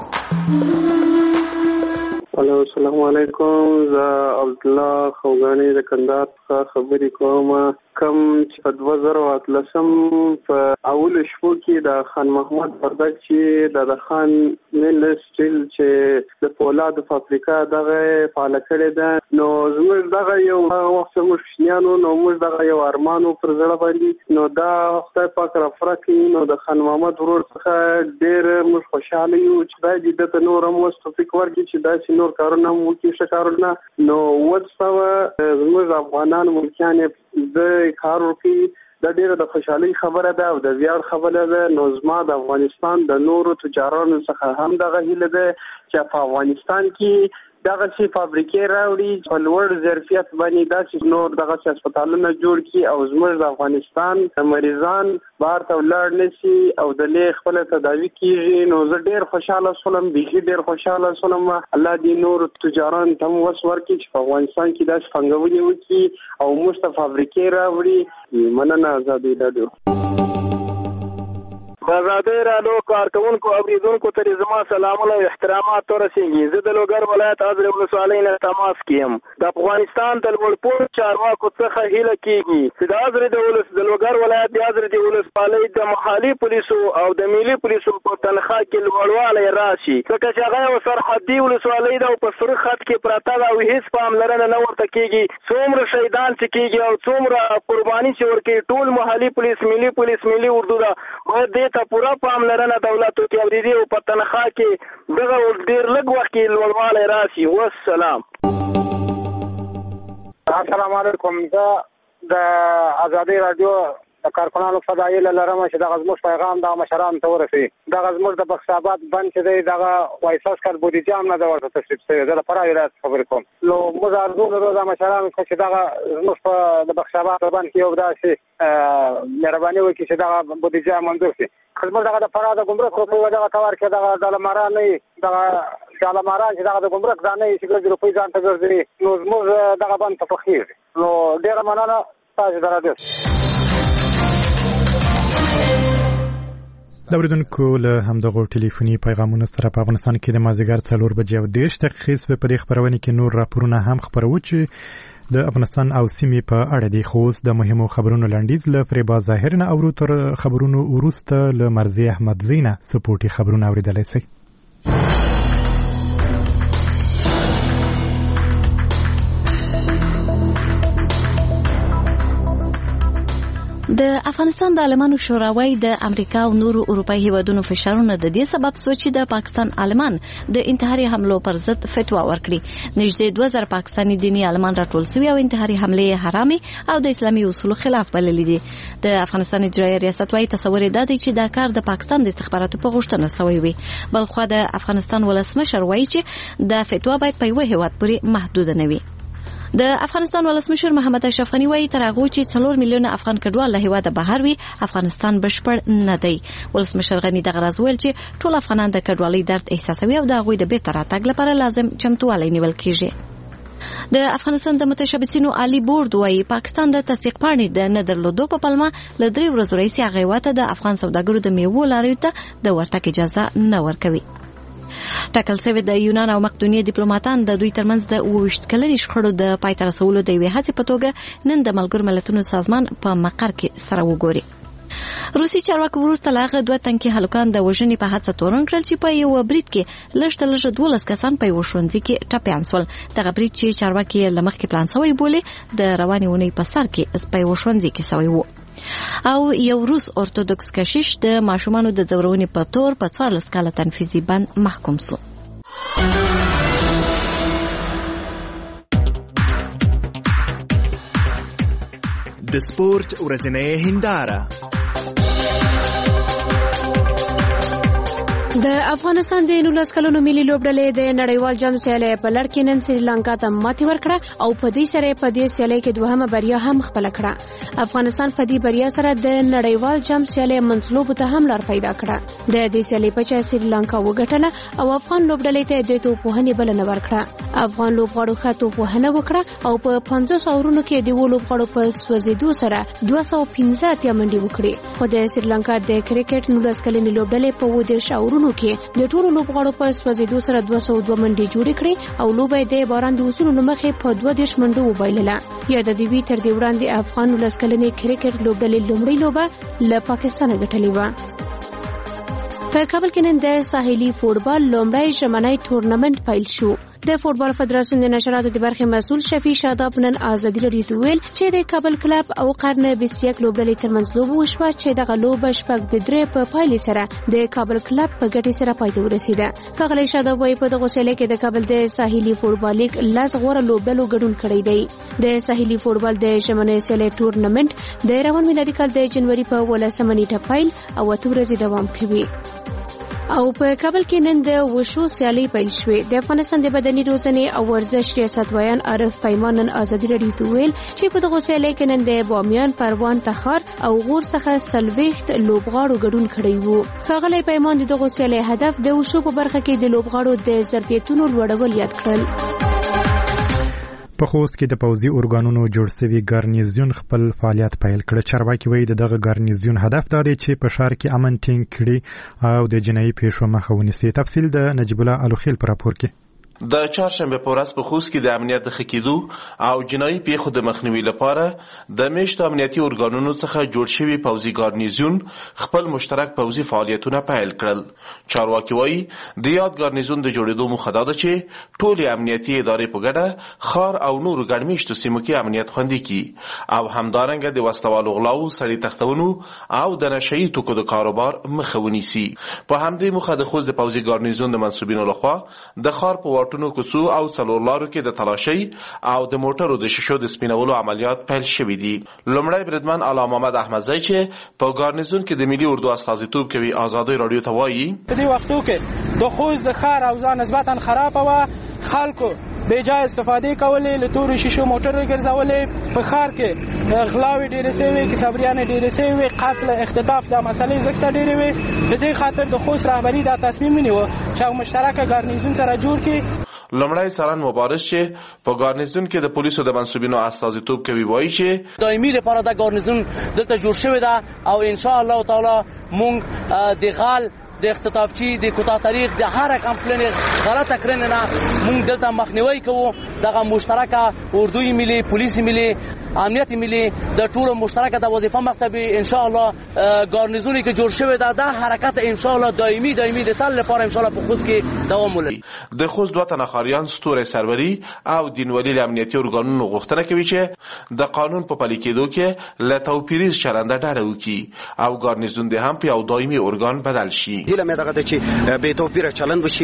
S: السلام علیکم. زه عبدالله خوګانی د کندهار څخه خبرې کوم. کم چې په 2018 په اول شپو کې د خان محمد وردګ چې د خان میل سټیل چې د پولاد فابریکا دغه فعال کړی ده، نو زموږ دغه یو وخت موږ شنیانو نو موږ دغه یو ارمانو پر زړه باندې، نو دا خدای پاک را فرکې نو د خان محمد ورور څخه ډېر موږ خوشاله یو چې دا دې ته نور هم توفیق ورکړي چې دا نور کارونه مو کې ښه کارونه. نو وڅو زموږ افغانان ملکیان د کار وکړي، دا ډیره د خوشحالۍ خبره ده او د ویاړ خبره ده. نو زما د افغانستان د نورو تجارانو څخه هم دغه هیله ده چې په افغانستان کې دغه چې فابریکې راوړي په لوړ ظرفیت باندې داسې نور دغه هسپتالونه جوړ کړي او زموږ د افغانستان مریضان بهر ته ولاړ نشي او د لې خپل تداوی کیږي. نو زه ډیر خوشاله شوم، بیخي ډیر خوشاله شوم. الله دې نور تجاران ته وس ورکړي چې په افغانستان کې داسې پانګونې وکړي او موږ ته فابریکې راوړي. مننه. ازادي رادیو.
T: آزادی رادیو کارکونکو اوریدونکو ته زما سلامونه او احترامات ورسیږي. زه د لوګر ولایت ازر ولسوالۍ نه تماس کوم. د افغانستان د لوړپوړو چارواکو څخه هیله کیږي چې د ازر د لوګر ولایت د ازر د ولسوالۍ د محلي پولیسو او د ملي پولیسو په تنخواه کې لوړوالی راشي، ځکه چې هغه یو سرحدي ولسوالۍ ده او په سره خط کې پراته ده او هیڅ پاملرنه نه ورته کیږي. څومره شهیدان چې کیږي او څومره قرباني چې ورکوي ټول محلي پولیس ملي اردو ده باید دې ته پوره پاملرنه دولت وکړي او د دې په تنخواه کې دغه ډېر لږ وخت کې لوړوالی راشي. والسلام.
U: السلام علیکم. زه د ازادي رادیو د کارکونانو فضایل لرم چې دغه زموږ پیغام د مشرانو ته ورسي. دغه زموږ د بخش آباد بند چې دی دغه وایساس کار بودیجه هم نه ده ورته تصویب شوې. زه د فراه ولایت خبرې کوم. نو موږ ارزو لرو د مشرانو څخه چې دغه زموږ په د بخش آباد بند کې یو داسې مهرباني وکړي چې دغه بودیجه منظور شي. زموږ دغه د فراه د ګمرک روپۍ دغه کار کې دغه ډالماران دغه ډالماران چې دغه د ګمرک ځانې چې ګرځي روپۍ ځان ته ګرځي، نو زموږ دغه بند ته پخېږي. نو ډېره مننه تاسو درته.
A: د اوریدونکو له همدغو ټلیفوني پیغامونو سره په افغانستان کې د مازدیګر 4:30 په دې خبرونه کې نور راپورونه هم خبرو چې د افغانستان او سیمې په اړه دي. خو د مهمو خبرونو لنډیز له فریبا ظاهر نه اورو تر خبرونو وروسته له مرزي احمد زینه سپورټي خبرونه اوریدلای شئ.
B: د افغانستان د عالمانو شوراوی د امریکا او نورو اروپایي هیوادونو فشارونه د دې سبب سو چې د پاکستان عالمان د انتحاري حملو پر ضد فتوا ورکړي. نږدې 2000 پاکستاني دیني عالمان راټول شوي او انتحاري حمله حرامي او د اسلامي اصولو خلاف بللي دي. د افغانستان اجرایي ریاست وايي تصور دی چې دا کار د پاکستان د استخباراتو په غوښتنه شوی وي. بلخو د افغانستان ولسمشر وايي چې د فتوا باید په یو هیواد پورې محدود نه وي. د افغانستان ولسمشر محمد اشرف غنی وايي تر هغه چې 4 میلیونه افغان کډوال له هیواده بهر وي افغانستان بشپړ نه دی. ولسمشر غنی دغه راز ویل چې ټول افغانان د کډوالۍ درد احساسوي او د هغوی د بیرته راتګ لپاره لازم چمتووالی نیول کیږي. د افغانستان د متشبثینو عالی بورډ وايي پاکستان د تصدیق پاڼې د نه درلودو په پلمه ل 3 ورځې راهیسې هغه هیواته د افغان سوداګرو د میوو لاریو ته د ورتګ اجازه نه ورکوي. ټاکل شوی د یونان او مقدونیې ډیپلوماټان د دوی ترمنځ د 28 کلنې شخړو د پای ته رسولو د یوې هڅې په توګه نن د ملګرو ملتونو سازمان په مقر کې سره وګوري. روسي چارواکو وروسته لاغه 2 تنکي هلکان د وژنې په حادثه تورن کړل چې په یو برید کې لږ 12 کسان په یو ښوونځي کې ټپیان شول. دغه برید چې چارواکي لمخ کې پلان شوی بولي د روانې اونۍ په سر کې په یو ښوونځي کې شوی و. او یو روس ارتودوکس کشیش د ماشومانو د ځورونې په تور په 14 کاله تنفیذي بند محکوم شو.
K: د سپورت ورځنۍ هنداره.
N: د افغانستان د 19 کلونو ملي لوبډلې د نړیوال جام سیالۍ په لړ کې نن سریلانکا ته ماتې ورکړه او په دې سره په دې سیالۍ کې دوهمه بریا هم خپل کړه. افغانستان په دې بریا سره د نړیوال جام سیالۍ منځلوب ته هم لار پیدا کړه. د دې سیالۍ په چا سریلانکا وګټله او افغان لوبډلې ته د توپوهنې بلنه ورکړه. افغان لوبغاړو ښه توپوهنه وکړه او په 50 اورونو کې د لوبغاړو په سوځېدو سره 215 منډې وکړې. خو د سریلانکا د کرکټ 19 کلنې لوبډلې په 10 اورونو کې د ټولو لوبغاړو په سوځېدو سره 202 منډې جوړې کړې او لوبه د باران د اصولو مخې په 20 منډو وبایلله. یا د دې تر دې وړاندې افغان 19 کلنې کرکټ لوبډلې لومړی لوبه له پاکستان غټلې و. په کابل کې نن د ساحلي فوټبال لومړی ژمنی تورنمنت پیل شو. د فوټبال فدراسیون د نشراتو د برخې مسؤل شفیع شاداب نن ازادي راډیو ته ویل چې د کابل کلب او قرن 21 لوبډلې ترمنځ لوبه وشوه چې دغه لوبه شپږ د 3 په پایلې سره د کابل کلب په ګټې سره پای ته ورسیده. ښاغلی شاداب وايي په دغه سیالۍ کې د کابل د ساحلي فوټبال لیګ لاس غوره لوبډلو ګډون کړی دی. د ساحلي فوټبال د ژمنی سیالۍ تورنمنت د روان میلادي کال د جنوري په 18 نیټه پیل او 8 ورځې دوام کوي. او په کابل کې نن د وشو سیالۍ پیل شوې. د افغانستان د بدني روزنې او ورزش ریاست ویان عارف پیمان نن ازادي راډیو ته ویل چې په دغه سیالۍ کې نن د بامیان، پروان، تخار او غور څخه 40 لوبغاړو ګډون کړی وو. ښاغلی پیمان د دغه سیالۍ هدف د وشو په برخه کې د لوبغاړو د ظرفیتونو لوړول یاد کړل.
A: په خوست کې د پوځي اورګانونو جوړ شوی ګارنیزیون خپل فعالیت پیل کړ. چارواکي وایي دغه ګارنیزیون هدف دا دی چې په ښار کې امن ټینګ کړي او د جنایي پیښو مخه ونیسي. تفصیل د نجیب الله الوخیل پر راپور کې.
D: د چهارشنبه په ورځ په خوست کې د امنیت د ښه کېدو او جنایي پیښو د مخنیوي لپاره د میشتو امنیتي ارګانونو څخه جوړ شوی پوځي ګارنیزیون خپل مشترک پوځي فعالیتونه پیل کړل. چارواکي وایي د یاد ګارنیزیون د جوړېدو موخه دا ده چې ټولې امنیتي ادارې په ګډه ښار او نورو ګڼ میشتو سیمو کې امنیت خوندي کړي او همدارنګه د وسلوالو غلاو، سړي تښتونو او د نشه یي توکو د کاروبار مخه ونیسي. په همدې موخه د خوست د پوځي ګارنیزیون د منصوبینو لخوا د ښار په کوڅو او څلور لارو کې د تلاشۍ او د موټرو د شیشو د سپینولو عملیات پیل شوي دي. لومړی بریدمن اعلی محمد احمدزی چې په ګارنیزیون کې د ملي اردو استازیتوب کوي ازادي راډیو ته وایي
V: په دې وختو کې د خوست د ښار اوضاع نسبتا خراب و. خلکو بې جای استفادې کولې، له تورو شیشو موټرو ګرځولې. په ښار کې غلاوې ډېرې شوې، کسابریانې ډېرې شوې، قتل، اختطاف دا مسلې ځکه ډېرې وې. په دې خاطر د خوست رهبري دا تصمیم ونیو چې مشترکه ګارنیزیون سره جوړ کړي.
D: لمړی سران مبارز چې په ګارنیزون کې د پولیسو د منصوبینو استازیتوب کوي وایي چې
C: دایمي لپاره د ګارنیزون دلته جوړ شوی ده او ان شاء الله تعالی مونږ د غال د اختطافچی د کوتاه تاریخ د هر کمپلین غلطه کړنه نه مونږ دلته مخنیوي کوو دغه مشترکه اردوی ملي پولیس ملي امنیت ملي د ټولو مشترکه د وظیفه مکتبي ان شاء الله ګارنیزونی کې جوړ شوی ده د حرکت ان شاء الله دایمي د تل لپاره ان شاء الله په خوست کې دوام ولري.
D: د خوست دوه تنه خاریان ستوره سروري او دینولي امنیتي ارګانونو غوښتنه کوي چې د قانون په پلي کېدو کې له توپیریز چلنده ډډه وکړي او ګارنیزون د هم په یو دایمي ارګان بدل شي.
J: هیله مې دغه چې به توپیره چلند وشي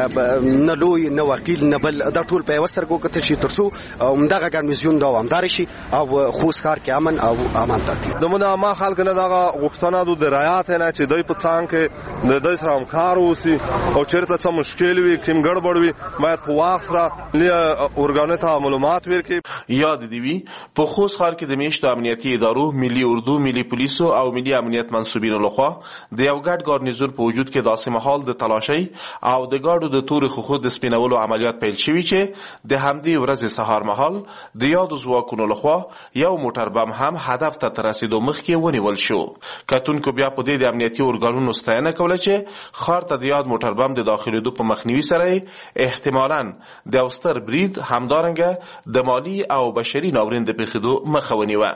J: نه لوی نه وکیل نه بل دا ټول په وسترګو کتل شي ترڅو دغه ګارنیزون دوامدار شي او خوست ښار کې امن او امان تاتي.
W: دمونه ما خلک نه دغه غوښتنه د رعایت نه چې دوی په څنګ کې د دوی سره همکار اوسي او چیرته څه مشکل وي کوم ګډوډ وي باید په وخت سره ارګانو ته معلومات ورکړي.
D: یاد دی وی په خوست ښار کې د میشتو امنیتي ادارو ملي اردو ملي پولیسو او ملي امنیت منصوبینو لخوا د یو ګډ ګارنیزون په وجود کې داسې مهال د تلاشي او د ګاډو د تورې خو د سپینولو عملیات پیل شوي چې د همدې ورځې سهار مهال د یادو ځواکونو لخوا یو موټر بم هم هدف ته تر رسیدو مخکې ونیول شو. کتونکو بیا په دې د امنیتي ارګانونو ستاینه کوله چې ښار ته د یاد موټر بم د داخلېدو په مخنیوي سره احتمالاً د یو ستر برید همدارنګه د مالي او بشري ناورین د پیښېدو مخه ونیوه.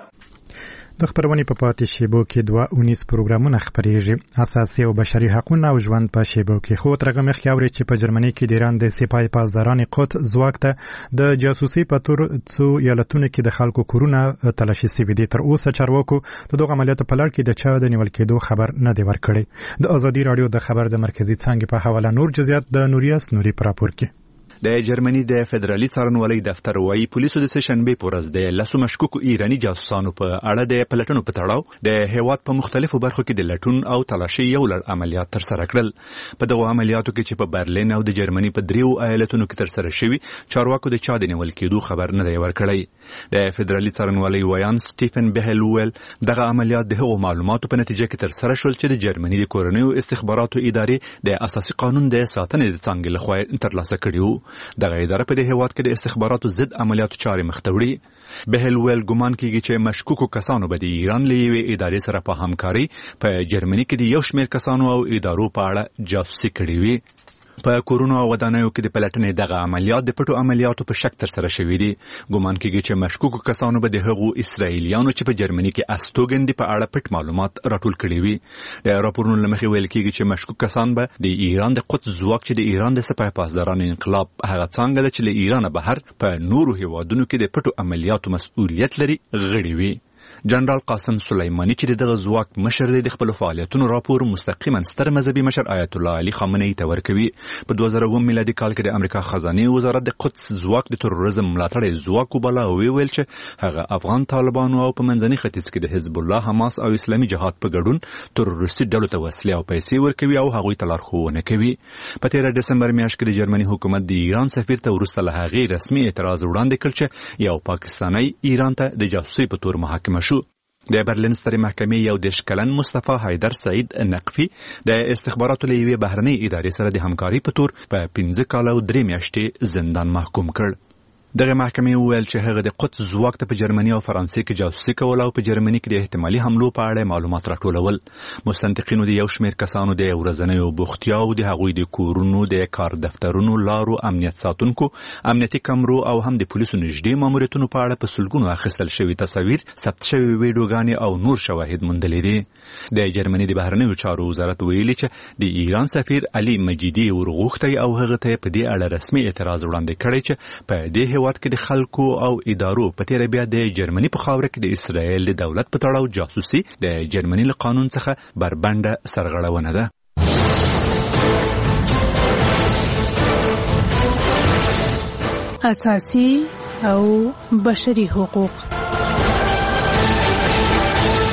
A: د خبرونې په پاتې شیبو کې 2 پروګرامونه خپرېږي. اساسي او بشري حقوقونه او ژوند په شیبو کې خو ترغه مخکې اوري چې په جرمني کې د ایران د سپای پاسداران قوت ځواک ته د جاسوسي په تور څو ایالتونو کې د خلکو کورونه تلاشي سوي دي. تر اوسه چارواکو د دغه عملیاتو په لړ کې د چا د نیول کېدو خبر نه دی ورکړی. د ازادي رادیو د خبر د مرکزی څانګې په حواله نور جزئیات د نوریاس نوري پر راپور کې.
R: د جرمني د فدرالي څارنوالۍ دفتر وايي پولیسو د سهشنبه په ورځ د لاسو مشکوکو ایرانی جاسوسانو په اړه د پلټنو په تړاو د هیواد په مختلفو برخو کې د لټون او تلاشي یو لړ عملیات تر سره کړل. په دغه عملیاتو کې چې په برلین او د جرمني په 3 ایالتونو کې تر سره شوي چارواکو د چا د نیول کېدو خبر نه دی ورکړی. د فدرالي څارنوالۍ ویان سټیفن بهل ویل دغه عملیات د هغو معلوماتو په نتیجه کې تر سره شول چې د جرمني د کورنیو استخباراتو ادارې د اساسي قانون د ساتنې د څانګې لخوا ترلاسه کړي. دغه اداره په دې هیواد کې د استخباراتو ضد عملیاتو چارې مخ ته وړي. بهل ویل ګمان کیږي چې مشکوکو کسانو به د ایران له یوې ادارې سره په همکاري په جرمني کې د یو شمېر کسانو او ادارو په اړه جاسوسي کړې وي. په کورونو او ودانیو کې د پلټنې دغه عملیات د پټو عملیاتو په شک تر سره شوي دي. ګمان کیږي چې مشکوکو کسانو به د هغو اسرائیلیانو چې په جرمني کې استوګن دي په اړه پټ معلومات راټول کړي وي. د راپورونو له مخې ویل کیږي چې مشکوک کسان به د ایران د قدس ځواک چې د ایران د سپاه پاسدارانو انقلاب هغه څانګه ده چې له ایران بهر په نورو هیوادونو کې د پټو عملیاتو مسؤلیت لري غړي وي. جنرال قاسم سلیمانی چې دغه ځواک مشر دی د خپل فعالیتونو راپور مستقیما ستر مذهبي مشر آیت الله علي خامنه‌ای ته ورکوي. په 2009 میلادي کال کې د امریکا خزانه وزارت د قدس ځواک د تروریزم ملاتړ ځواک وباله او ویل چې هغه افغان طالبانو او په منځني ختیځ کې د حزب الله حماس او اسلامي جهاد په ګډون تروریستي ډلو ته وسلې او پیسې ورکوي او هغوی ته لارښوونه کوي. په 13 دسمبر میاشت کې د جرمني حکومت د ایران سفیر ته وروسته له هغې رسمي اعتراض وړاندې کړ چې یو پاکستانی ایران ته د جاسوسي په تور محاکمه شو. د برلین سترې محکمې یو 10 کلن مصطفی حیدر سعید نقفي د استخباراتو له یوې بهرنۍ ادارې سره د همکاري په تور په 15 کال او 3 میاشتې زندان محکوم کړ. دغه محکمې وویل چې هغه د قدس ځواک ته په جرمني او فرانسې کې جاسوسي کول او په جرمني کې د احتمالي حملو په اړه معلومات راټولول. مستنطقینو د یو شمېر کسانو د ورځنیو بوختیاو د هغوی د کورونو د کار دفترونو لارو امنیت ساتونکو امنیتي کمرو او هم د پولیسو نږدې ماموریتونو په اړه په سلګونو اخیستل شوي تصاویر ثبت شوي ویډیوګانې او نور شواهد موندلي دي. د جرمني د بهرنیو چارو وزارت ویلي چې د ایران سفیر علي مجیدي ورغوښتی او هغه ته په دې اړه رسمي اعتراض وړاندې کړی چې په دې هیواد کې د خلکو او ادارو په تیر بیا د جرمني په خاوره کې د اسرائیل د دولت په تړاو جاسوسي د جرمني له قانون څخه بربنده سرغړونه ده.
N: اساسي او بشري حقوق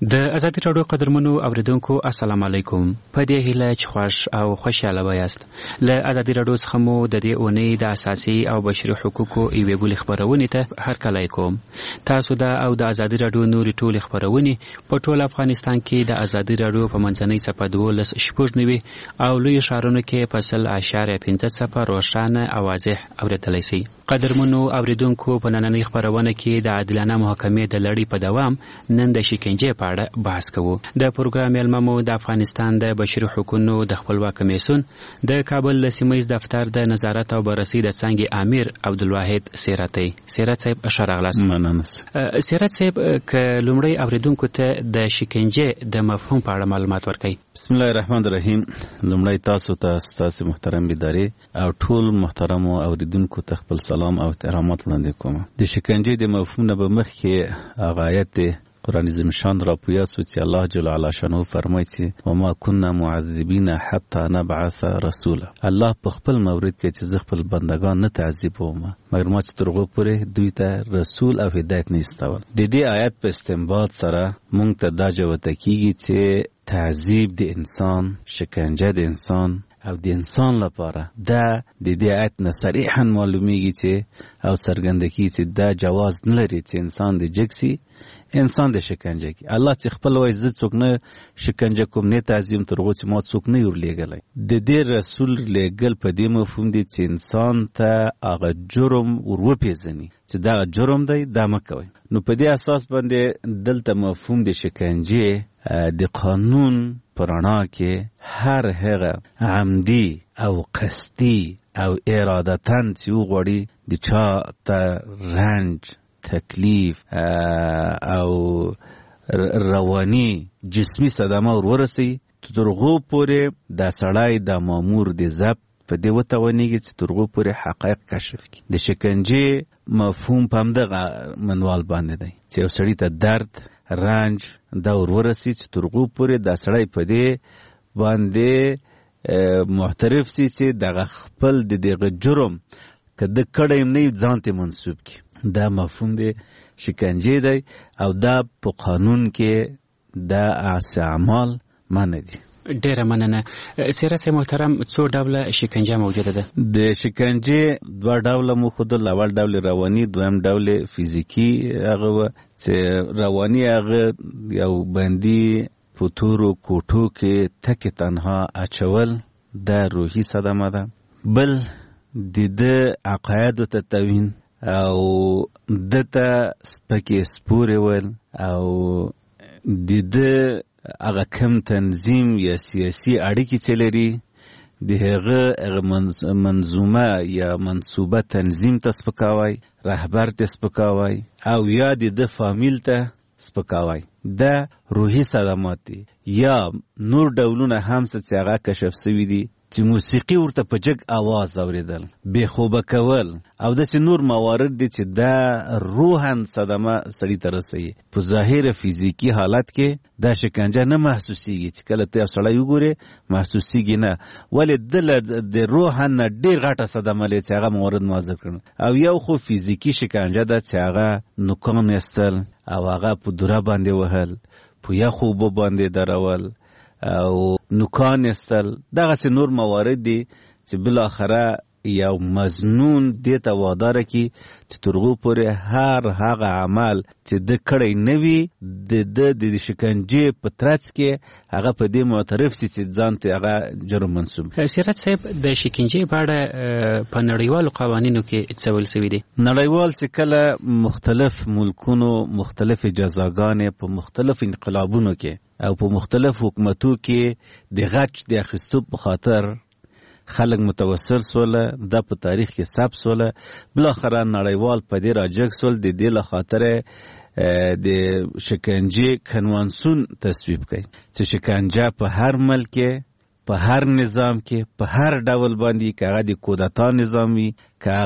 F: د ازادي راډیو قدرمنو اوریدونکو السلام علیکم. په دې هیله چې خوښ او خوشاله وایاست. له ازادي راډیو څخه مو د دې اونۍ د اساسي او بشري حقوقو یوې بلې خپرونې ته هرکلی کوم. تاسو دا او د ازادي راډیو نورې ټولې خپرونې په ټول افغانستان کې د ازادي راډیو په منځنۍ څپه 12.9 او لوی ښارونو کې په 100.5 روښانه او واضح اوریدلی شئ. قدرمنو اوریدونکو په نننۍ خپرونه کې د عادلانه محاکمې د لړۍ په دوام نن د شکنجې اړه بحث کوو. د پروګرام مېلمه مو د افغانستان د بشري حقوقو د خپلواک کمیسیون د کابل د سیمه‌ییز دفتر د نظارت او بررسي د څانګې امیر عبدالواحد سیرتي. سیرت صاحب ښه راغلاست. مننه. سیرت صاحب که لومړی اوریدونکو ته د شکنجې د مفهوم په اړه معلومات ورکړئ.
H: بسم الله الرحمن الرحیم. لومړی تاسو ته ستاسو محترم ادارې او ټول محترمو اوریدونکو ته خپل سلام او احترامات وړاندې کوم. د شکنجې د مفهوم نه به مخکې آیت قرآن عظیم شان را پویاسو چې الله جل وعلا شانو فرمایي چې وما كنا معذبین حتی نبعث رسولا. الله په خپل مورد کې چې زه خپل بندگان نه تعذیبوم مګر ما چې تر هغو پورې دوی ته رسول او هدایت نه استول. د دې آیت په استنباط سره مونږ ته دا جوته کیږي چې تعذیب د انسان، شکنجه د انسان او د انسان لپاره دا د دې آیت نه صریحا معلومیږي چې او څرګنده کیږي چې دا جواز نه لري چې انسان د جګسي انسان د شکنجه کی. الله چې خپل وایي زه څوک نه شکنجه کوم نه تعظیم تر هغو چې ما څوک نه ورلېږلی. د دې رسول لېږل په دې مفهوم دی چې انسان ته هغه جرم وروپېژني چې دا جرم دی دا مه کوئ. نو په دې اساس باندې دلته مفهوم د شکنجې د قانون په رڼا کې هر هغه عمدي او قصدي او ارادتاً چې وغواړي د چا ته رنج، تکلیف او رواني جسمی صدمه ورسي تر هغو پورې دا سړی د مامور د ضبط په دې وتوانېږي چې تر هغو پورې حقایق کشف کړي. د شکنجې مفهوم په همدغه منوال باندې دی چې یو سړي ته درد، رنج دا ورسي چې تر هغو پورې دا سړی په دې باندې معترف سي چې دغه خپل د دغه جرم که د کړی هم نه ځان ته منسوب کړي. دا مفهوم دی شکنجې دی او دا په قانون کې دا اعمال منع دي.
F: ډیره مننه. سیرت محترم څو ډوله شکنجه موجوده ده؟ د
H: شکنجې دوه ډوله مو ښودل. اول ډول رواني، دویم ډول فزیکي. هغه چې رواني هغه یو بندي په تورو کوټو کې تک تنها اچول دا روحي صدمه ده. بل د عقایدو ته توهین او دته سپکې سپورې ول او د هغه کم تنظیم یا سیاسي اړیکې چې لري د هغه منظومه یا منصوبه تنظیم ته سپکاوی، رهبر ته سپکاوی او یا د فامیل ته سپکاوی. دا روحي صدمات دي. یا نور ډولونه هم چې هغه کشف سوي دي چې موسیقي ورته په جګ आवाज اوریدل، بې خوبه کول او داسې نور موارد دي چې دا روحاً صدمه سړي ته رسوي. په ظاهر فزیکي حالت کې دا شکنجه نه محسوسیږي چې کله ته یو سړی وګورې محسوسیږي نه، ولې دله د روحاً نه ډېر غټه صدمه لري چې هغه موارد ما ذکر کړل. او یو خو فزیکي شکنجه ده چې هغه نوکان ایستل او هغه په دوره باندې وهل، په یخو اوبو باندې درول او نوکان استل. دغسې نور موارد دي چې بالاخره یو مظنون دې ته واداره کړي چې تر هغو پورې هر هغه عمل چې ده کړی نه وي د شکنجې په ترڅ کې هغه په دې معترف سي چې ځان ته هغه جرم منسوب.
F: سیرت صاحب د شکنجې په اړه په نړیوالو قوانینو کې څه ویل سوي دي؟
H: نړیوال چې کله مختلف ملکونو مختلف جزاګانې په مختلف انقلابونو کې او په مختلف حکومتو کې د غچ د اخیستو په خاطر خلک متوسل سوله، دا په تاریخ کې ثبت سوله. بالاخره نړیوال په دې راجګ سول د دې له خاطر د شکنجې کنوانسیون تصویب کړي چې شکنجه په هر ملک کې، په هر نظام کې، په هر ډول باندې، که هغه د کودتا نظام وي، که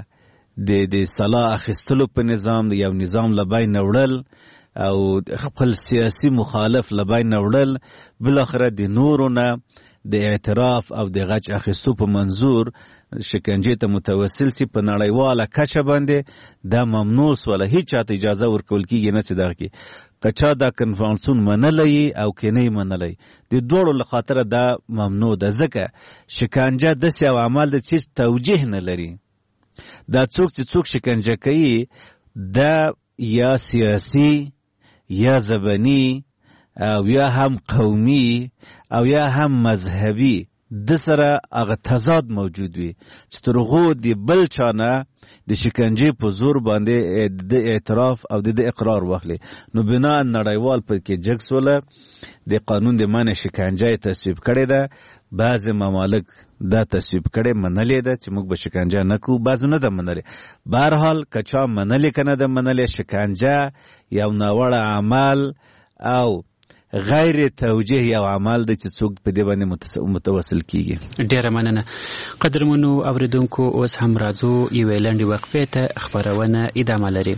H: هغه د سلا اخیستلو په نظام، د یو نظام له بینه وړل او خپل سیاسي مخالف له بینه وړل، بالاخره د نورو نه د اعتراف او د غچ اخیستو په منظور شکنجې ته متوسل سي په نړیواله کچه باندې دا ممنوع ولا هیڅ چاته اجازه ورکول کیږي نه چې دغه کې کچا دا کنفرانسون منلای او کینه منلای د دوړو لخاطر دا ممنوع ده ځکه شکنجه د سیاو عمل د چیز توجیه نه لري دا څوک شکنجه کوي دا یا سیاسی یا زبانی او یا هم قومي او یا هم مذهبي د سره هغه تضاد موجود وي چې ترغو د بل چانه د شکنجې په زور باندې د اعتراف او د اقرار واخلي نو بنا نړیوال په کې جګسوله د قانون د منع شکنجه تصویب کړی ده بعض ممالک دا تصویب کړي منلې ده چې موږ به شکنجه نه کوو بعض نه ده منلې بهر حال کچا منلې کنه ده منلې شکنجه یو ناوړه عمل او غیر توجیه یو عمل دی چې څوک په دې باندې متوسل کیږي
F: ډیره مننه قدرمنو اوریدونکو اوس هم راځو یو لنډه وقفه ته خبرونه ادامه لري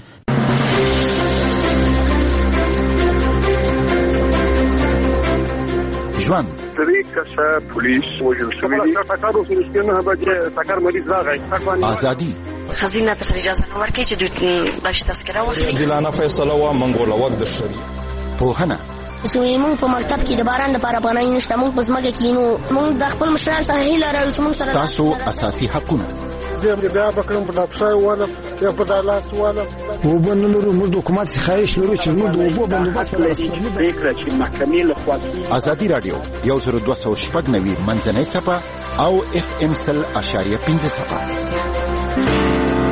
Q: ژوند
O: پولیس وجل شوی تاکارو سرسپینه به تاکار مریض راغی
Q: ازادي
G: خزینه ته اجازه نه ورکړي چې دوی باش تذکره واخلي
O: دلانه فیصله وا منګوله وخت د شری
Q: پوهنه
I: موږ په مکتب کې د باران لپاره پناه نشته موږ په ځمکه کې نو موږ د خپل مشران سره هیله لرو چې موږ سره
Q: تاسو اساسي حقونه
O: زه بیا بکرم په ډاکټر والا یا په دالاس والا
M: وبنلو موږ د حکومت خواهش لرو چې موږ د وبو بندوبست
O: فکر چې محکمې له خوا
Q: ازادي رادیو 1290 منځنۍ صفه او FM 100.5 صفه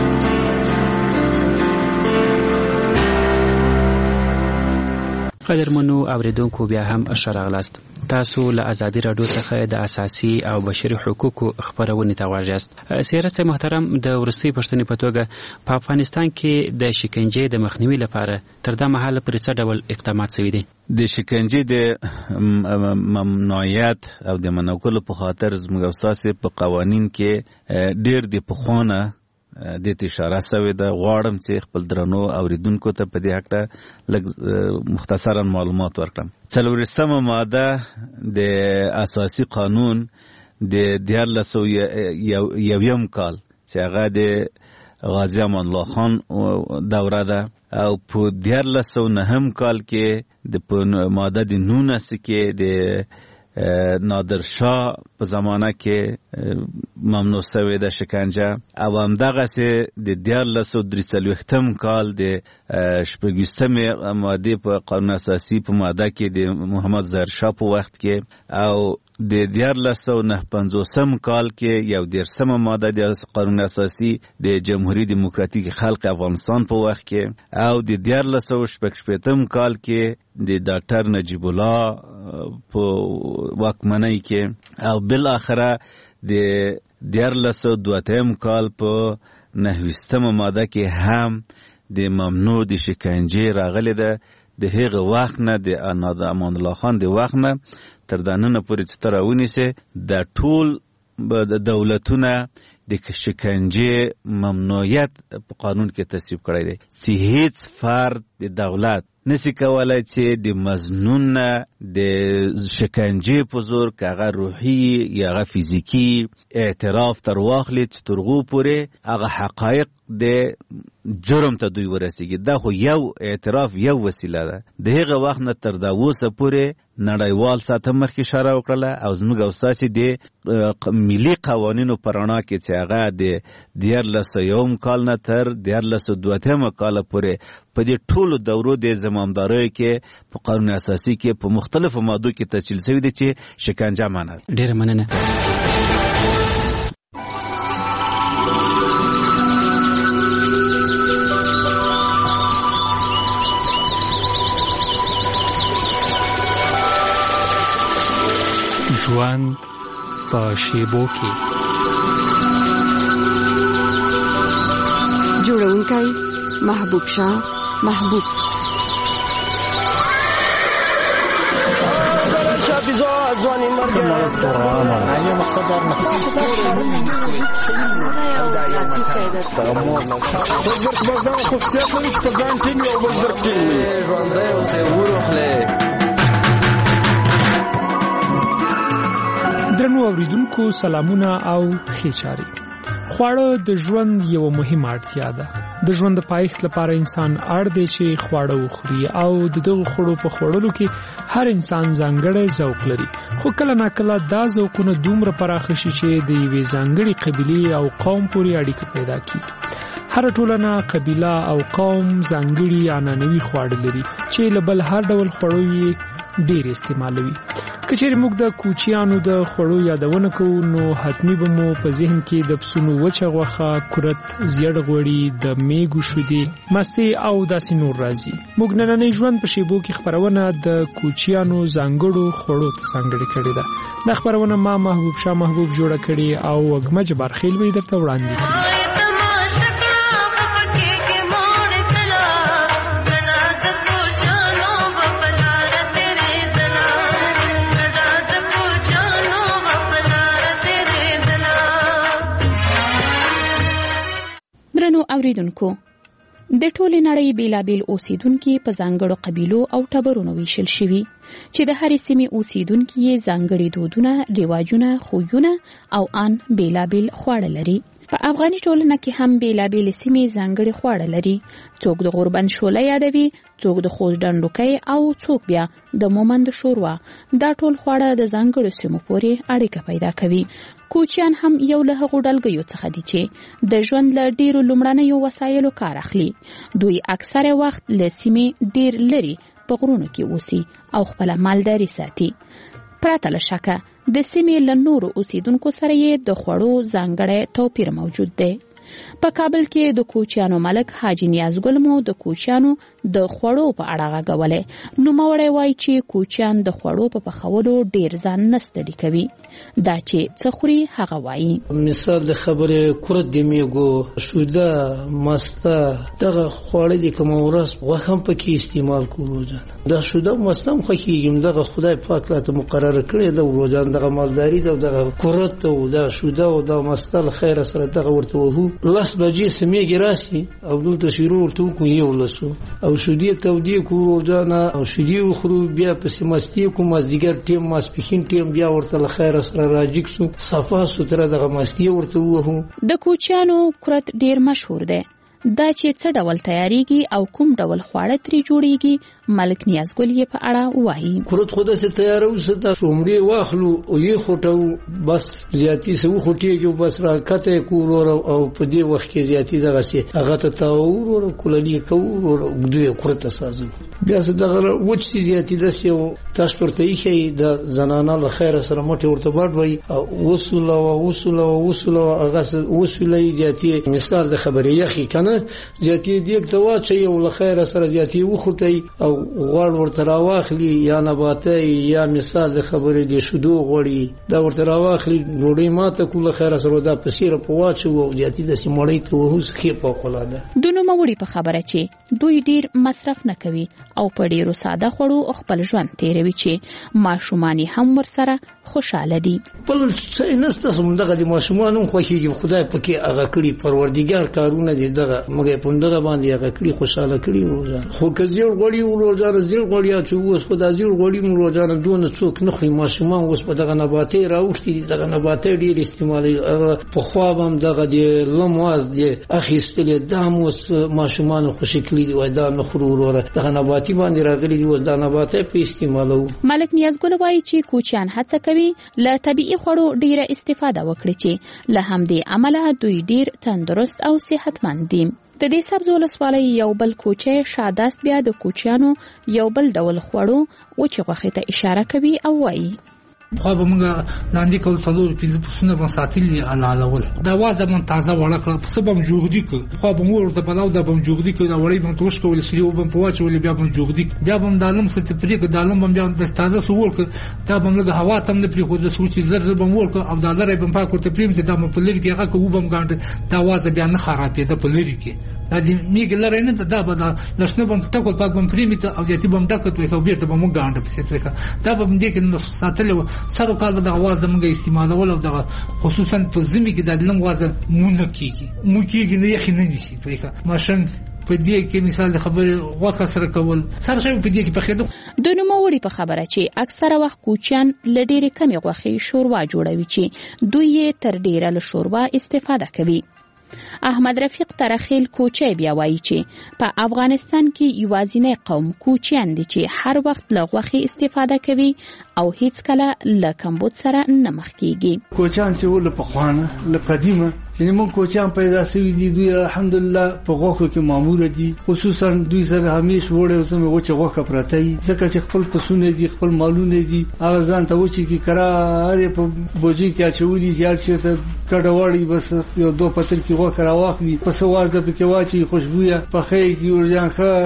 F: قدرمنو اوریدونکو بیا هم اشراغلاست تاسو له ازادي رادیو څخه د اساسي او بشري حقوقو خبرونه ته واجست سیرت محترم د ورستي پښتني په توګه په افغانستان کې د شکنجې د مخنیوي لپاره تر دا مهاله پر څه ډول اقدامات شوي دي
H: د شکنجې د ممنوعیت او د منعکلو په خاطر زموږ اساسي په قوانین کې ډېر د پخوانه د اشاره شوی ده غواړم چې خپل درنو اوریدونکو ته په دې حق لږ مختصرا معلومات ورکړم 40مه ماده د اساسي قانون د 1901 کال چې هغه د غازی امان الله خان دوره ده او په 1909 کال کې د ماده د 19 کې د نادر شاه په زمانه کې ممنوع شوی د شکنجه او همدغسې د 1943 کال د شپږویشتمې مادې په قانون اساسي په ماده کې د محمد ظاهر شاه په وخت کې او د 1950 کال کې یو 10مه ماده د قانون اساسي د جمهوریت دیموکراتیک خلق افغانستان په وخت کې او د 1960 کال کې د ډاکټر نجیب الله په واکمنۍ کې او بل اخره د 1902 کال په 9مه ماده کې هم د ممنوع د شکنجې راغلی ده د هغه وخت نه د امان الله خان د وخت نه تر دننه پورې چې تر ونیسه د ټول د دولتونه د شکنجې ممنوعیت په قانون کې تصویب کړی دی چې هیڅ فرد د دولت نسی کولای چې د مظنون د شکنجې په زور که هغه روحي یا هغه فیزیکی اعتراف تر واخلي چې ترغو پورې هغه حقایق د جرم ته دوی ورسیږي دا خو یو اعتراف یو وسیله ده د هغه وخت نه تر دا اوسه پورې نړیوال ساته مخکې اشاره وکړله او زموږ اساسي د ملي قوانینو په رڼا کې چې هغه د 1901 کال نه تر 1902 کال پورې په دې ټولو دورو د زمامدارۍ کې په قانون اساسي کې په مختلفو مادو کې تفصیل شوی دی چې شکنجه معنی
F: ډېره مننه
X: ژوند په شیبو کې
Y: جوړونکی محبوب شاه محبوب
Z: ځواني مرګ نه مقصد دا
X: درنو اوریدونکو سلامونه او ښې چارې. خواړه د ژوند یو مهمه اړتیا ده. د ژوند د پایښت لپاره انسان اړ دی چې خواړه وخوري او د دغه خوړو په خوړلو کې هر انسان ځانګړی ذوق لري. خو کله ناکله دا ذوقونه دومره پراخه شي چې د یوې ځانګړې قبیلې او قوم پورې اړیکه پیدا کړي. هر ټولنه، قبیله او قوم ځانګړي عنعنوي خواړه لري چې له بل هر ډول خوړو یې ډېر استعمالوي. که چېرې موږ د کوچیانو د خوړو یادونه کوو نو حتمي به مو په ذهن کې د پسونو وچه غوښه، کورت، زیړ غوړي، د میږو شیدې، مستې او داسې نور راځي. موږ نننی ژوند په شیبو کې خپرونه د کوچیانو ځانګړو خوړو ته ځانګړې کړې ده. دا خپرونه ما محبوب شاه محبوب جوړه کړې او وږمه جبار خیل به درته وړاندې کړي.
E: اوریدونکو، د ټولې نړۍ بیلابیل اوسیدونکي په ځانګړو قبیلو او ټبرونو ویشل شوي چې د هرې سیمې اوسیدونکي یې ځانګړي دودونه، رواجونه، خویونه او ان بیلابیل خواړه لري. په افغاني ټولنه کې هم بیلابیل سیمې ځانګړي خواړه لري. څوک د غوربند شوله یادوي، څوک د خوږ ډنډوکی او څوک بیا د مومند شوروا. دا ټول خواړه د ځانګړو سیمو پورې اړیکه پیدا کوي. کوچیان هم یو له هغو ډلګیو څخه دي چې د ژوند له ډیرو لومړنیو وسایلو کار اخلي. دوی اکثره وخت له سیمې ډیر لري په غرونو کې اوسي او خپل مالداري ساتي. پرته له شکه د سیمې له نورو اوسیدونکو سره یې د خوړو ځانګړی توپیر موجود دی. په کابل کې د کوچیانو ملک حاجی نیازګل مو د کوچیانو د خوړو په اړه غږولې. نوموړی وایي چې کوچیان د خوړو په پخولو ډیر ځان نه ستړي کوي. دا چې څه خوري هغه وایي.
L: مثال د خبرې کورت د میږو، شوده، مسته، دغه خواړه دي کوم ورځ غوښه هم پکې استعمال کوو. دا شوده مستم خوښیږي، دغه خدای پاک راته مقرر کړی د روزان دغه مالداري دغه کورت او دا شوده او دا مسته خیر سره دغه ورته وو. لاس بجې سمېږي راسي او دلته شیرو ورته کو یو لسو او شودې تودې کو روزانه او شودې وخورو، بیا په سمستي کو مازدیګر ټیم ماسپخین ټیم بیا ورته خیر سره راجیک سو صفا ستره دغه مستی ورته وو.
E: د کوچیانو کورت ډیر مشهور دی. دا چې څه ډول تیاریږي او کوم ډول خواړه ترې جوړیږي ملک نیازګل یې په اړه وایي.
L: کورت خوده سه تیارو ستا شومړي واخلو او یې خوټو بس زیاتی سه وخټیږي بس راکته کور او په دې وخت کې زیاتی دغه سي هغه ته تاور او کوللی کور او دوی کورت سازو بیا سه دغه وچ سي زیاتی د سیو تاسو پرته یې د زنانه له خیر سره مټ ورته باد وای او وصول هغه وصولې زیاتی مثال د خبرې یخي کنه زیاتی دې دوا چې یو له خیر سره زیاتی وخټي او غوړ ورته راواخلي یا نباتي یا مثال د خبرې د شودو غوړي دا ورته راواخلي ډوډۍ ماته کوله خیر سره دا پسیره په واچو او زیاتی د سیمړی ته وهوس کې په کولاده
E: دونو موري په خبره چې دوی ډیر مصرف نه کوي او په ډیرو ساده خوړو خپل ژوند تیروي چې ماشومان هم ورسره خوشاله دي.
L: بل څه نسته سمندغه د ماشومان خوښیږي خدای پکې هغه کړی پروردګار کارونه دي دغه مګې پوندغه باندې هغه کړی خوشاله کړی روزانه خو کزیر غوړي روزانه زیر غوړي چې اوس په دازیر غوړي روزانه دون څوک نه خوري ماشومان اوس په دغه نباتي راوختي دغه نباتي ډیر استعمالي په خوابم دغه د لمواز دي اخیستل دام اوس ماشومان خوشی کړی دی وای دا نه خورو وروره دغه نباتي باندې راغلي دی اوس دا نباتي په استعمالو.
E: ملک نیازګل وایي چې کوچیان هڅه کوي له طبيعي خوړو ډیره استفاده وکړي چې له همدې عمله دوی ډیر تندرست او صحتمند دي. د دې سبزو ولسوالۍ یو بل کوچه شاداست بیا د کوچیانو یو بل ډول خوړو او چې غوښه ته اشاره کوي او وایي
P: خو به موږ لاندې کول څلور پنځه پسونه به ساتلي علالول دا وازه من تازه وړه کړ په سبم جوړدي ک خو به مور د بلاو د بم جوړدي ک دا وړي بم توش کول سړي وبم پواچول بیا بم جوړدي بیا بم دالم ست پرې ک دالم بم بیا د تازه سوول ک دا بم له هوا تم نه پرې خو د سوچ زر زر بم ورک او دا لري بم پاک ورته پریم ته د په لری کې هغه کو بم ګاند دا وازه بیا نه خرابې د په لری کې دا د میګلره نه دا به لښنه بم ټکول پاک بم پریم ته او دې بم ټکټ وي خو بیرته بم ګاند په ست وکړه دا بم دې کې نو ساتل سره کال د اواز د موږ استعمالول او د خصوصا په زمي کې د لم واز مونږ کیږي نه یخ نه نشي توګه ماشين په دې کې مثال د خبرې غوښه سره کول سره شوی په دې کې پخېدو.
E: د نوموړي په خبره چې اکثره وخت کوچیان له ډېرې کمې غوښې شوروا جوړوي چې دوی یې تر ډېره له شوروا استفاده کوي. احمد رفیق ترخیل کوچی بیا وایي چې په افغانستان کې یوازینی قوم کوچیان دي چې هر وخت له غوښې استفاده کوي او هیڅ کله له کمبود سره نه مخ کیږي.
L: کوچیان چې ول په خوانه له قدیمه چې موږ کوچیان پیدا شوي دي دوی الحمدلله په غوښو کې مامور دي، خصوصا دوی سره همیش وړه او سمه وچه غوښه پراته دي ځکه چې خپل پسونه دي خپل مالونه دي هغه ځان ته وچه کې قرار په بوجي کې اچولي ځل چې ته کډوالي بس یو دوه پتر کې غوښه راواخلي په سواز د پکې واچي خوشبويه په خې کې ورځان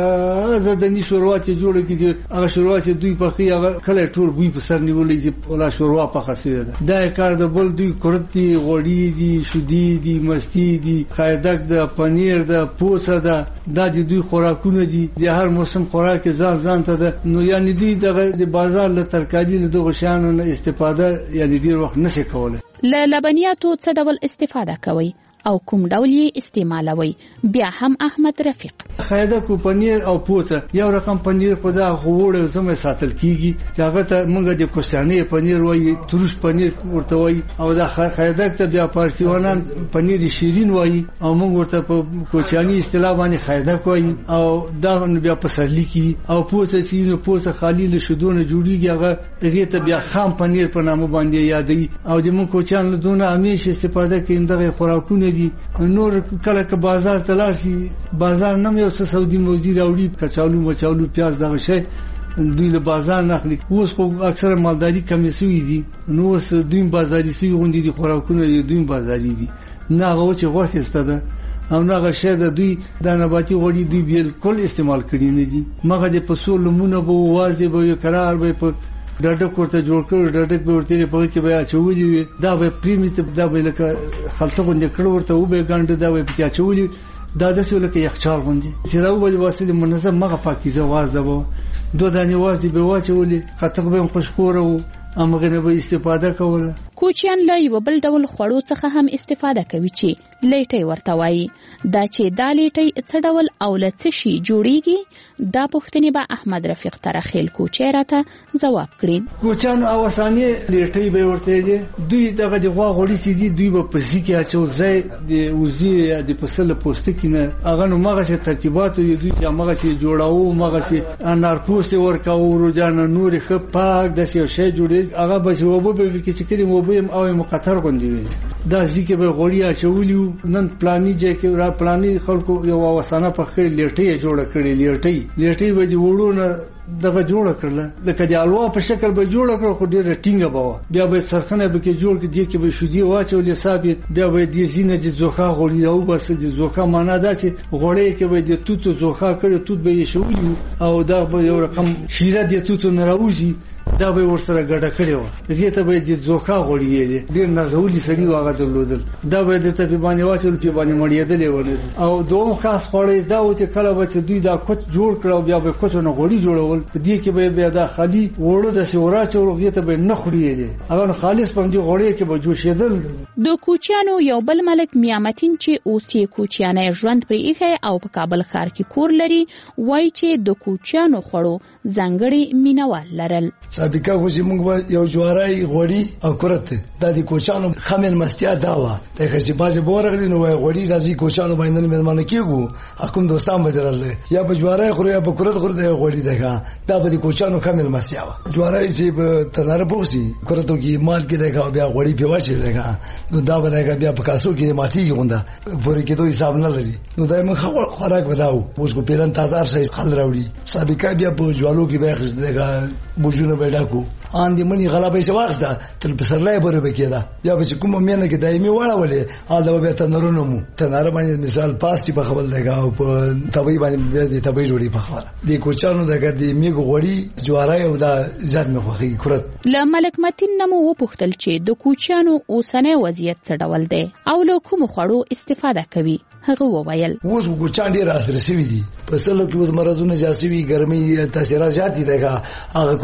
L: ښه زدنی شوروا چې جوړه کیږي هغه شوروا چې دوی په خې هغه کله ټول بوی په سر نیولې چې ولا شوروا په خاصه ده دا کار د بل دوی کورتي غوړي دي شودي دي مستی دي خایدک د پنیر د پوڅه ده د دوی خوراکونه دي د هر موسم خوراک ځان ته ده نو یعنی دوی د بازار له ترکاری له دغه شانو نه استفاده یعنی ډیر وخت نشي کولای.
E: له لبنیاتو څه ډول استفاده کوي او کوم ډول یې استعمالوي؟ بیا هم احمد رفیق
L: خایدک پنیر او پوڅه یو رقم پنیر خدا غوړ زمه ساتل کیږي چې هغه ته موږ د کوشاني پنیر وایي تروش پنیر ورته وایي او د خایدک ته بیا پارسیوانان پنیر شیرین وایي او موږ ورته په کوشاني اصطلاح باندې خایدک وایي او دا بیا په سرلی کې او پوڅه چې نو پوڅه خالی له شودونه جوړیږي هغه ته بیا خام پنیر په نامه باندې یادوي او د موږ کوچان له دونه همیشه استفاده کوي دغه خوراکونه دي. نور کله که بازار تلاشي بازار نم یو څه سعودي موزي راوړي کچالو مچالو پیاز دغه شی دوی له بازار نخلي اوس خو اکثر مالداري کمې سوي دي نو اوس دوی بازاري سوي غوندي دي خوراکونه دوی بازاري دي نه هغه چې غوښه استاده او هغه شی د دوی د نباتي غوړي دوی بالکل استعمال کړي نه دي مګر د پسول لمونه به وازي به قرار به په ډاټک ورته جوړ کړو ډاټک به ورته په کې بیا چولې دا به پریمیت دا به لکه خلطه غونډه کړو ورته او به ګاند دا به پکې چولې دا د څه لکه یخچال غونډه چې راو به واسطه منظم مغه پاکیزه واز دبو دوه دانې واز دی به واچولې خطر به خوشخوره وو امغه نه به استفاده کوله.
E: کوچیان له یو بل ډول خوړو څخه هم استفاده کوي چې لیټي ورته وایي دا چې دا لیټي څه ډول او له څه شي جوړیږي دا پوښتنې به احمد رفیق ترخیل کوچی راته ځواب کړي.
L: کوچیان اوساني لیټي به ورته دي دوی دغه د غوا غوړي چې دوی په پسې کې اچو ځای د وزي د پسله پوسټ کې نه هغه نو مغه چې ترتیبات دوی چې مغه چې جوړاو مغه چې انار پوسټ ورکاو روزانه نور خپ پاک د شی جوړي هغه به وبو به کې چې کړي وبو او مقطر غوندي دا ځکه به غوړي اچولیو نن پلاني چې را پلاني خلکو یو وسانه په خیر لیټي جوړ کړي لیټي به دی وړونه دغه جوړ کړل د کدی الوا په شکل به جوړ کړ خو ډیره ټینګه بوا بیا به سرخنه به کې جوړ کې دی کې به شودي واچول ثابت بیا به دی زینه د زوخه غوړي او بس د زوخه معنا دا چې غوړي کې به د توت زوخه کړي توت به یې شوی او دا به یو رقم شیره د توت نه راوځي دا به ورسره ګډه کړي و دغه ته به د زوخه غوړي ډیر نازولي سړي واغه درلودل دا به د ته په باندې واچول په باندې مړیدلې ونه او دوم خاص خوړې دا و چې کله به دوی دا کوچ جوړ کړو بیا به کوچ نه غوړي جوړول په دې کې به بیا دا خالي وړو د سورا چورغه ته به نه خوري هغه خالص په دې غوړي کې به جوشیدل.
E: د کوچیانو یو بل ملک میامتین چې اوسې کوچیانه ژوند پرې ایښی او په کابل ښار کې کور لري وایي چې د کوچیانو خوړو ځانګړي مینوال لرل.
B: سابقه خو زموږ یو جوارای غوړي او کرته د دې کوچانو خمل مستیا دا و ته چې باز بورغلی نو غوړي راځي کوچانو باندې مېلمانه کیږي حکوم دوستان بدرل یا په جوارای خو یا په کرته خو د غوړي دغه دا به کوچانو خمل مستیا و جوارای چې تنار بوسي کرته کې مال کې دغه بیا غوړي په واشه دغه نو دا به دغه بیا په کاسو کې ماتي غونډه پورې کې دوی حساب نه لري نو دایمه خوراک وداو اوس کو پیران تازه شي خل راوړي سابقه بیا په جوالو کې به خز دغه بوجونه ډاکو ان دې منی غلا به واخسته تل پسرلای پورې بکیدا یا به کوم مینه کې دایمي واړولې حال دا به تنورونو مو تنار باندې مثال پاسي په خپل دغه په تبي باندې دې تبي جوړي په خبره دې کوچانو دغه دې میګو غوړي جوارای او دا ځات مخ خوخي کرت.
E: ل ملک متین نمو وپختل چې د کوچانو اوسنۍ وضعیت څه ډول دی او له کوم خوړو استفاده کوي. هغه وویل
B: اوس کوچان ډیر اثر سوي دي په سلو کې اوس مرزونه جاسوي ګرمي تاثیرات زیات دي دغه هغه کورونای غوړ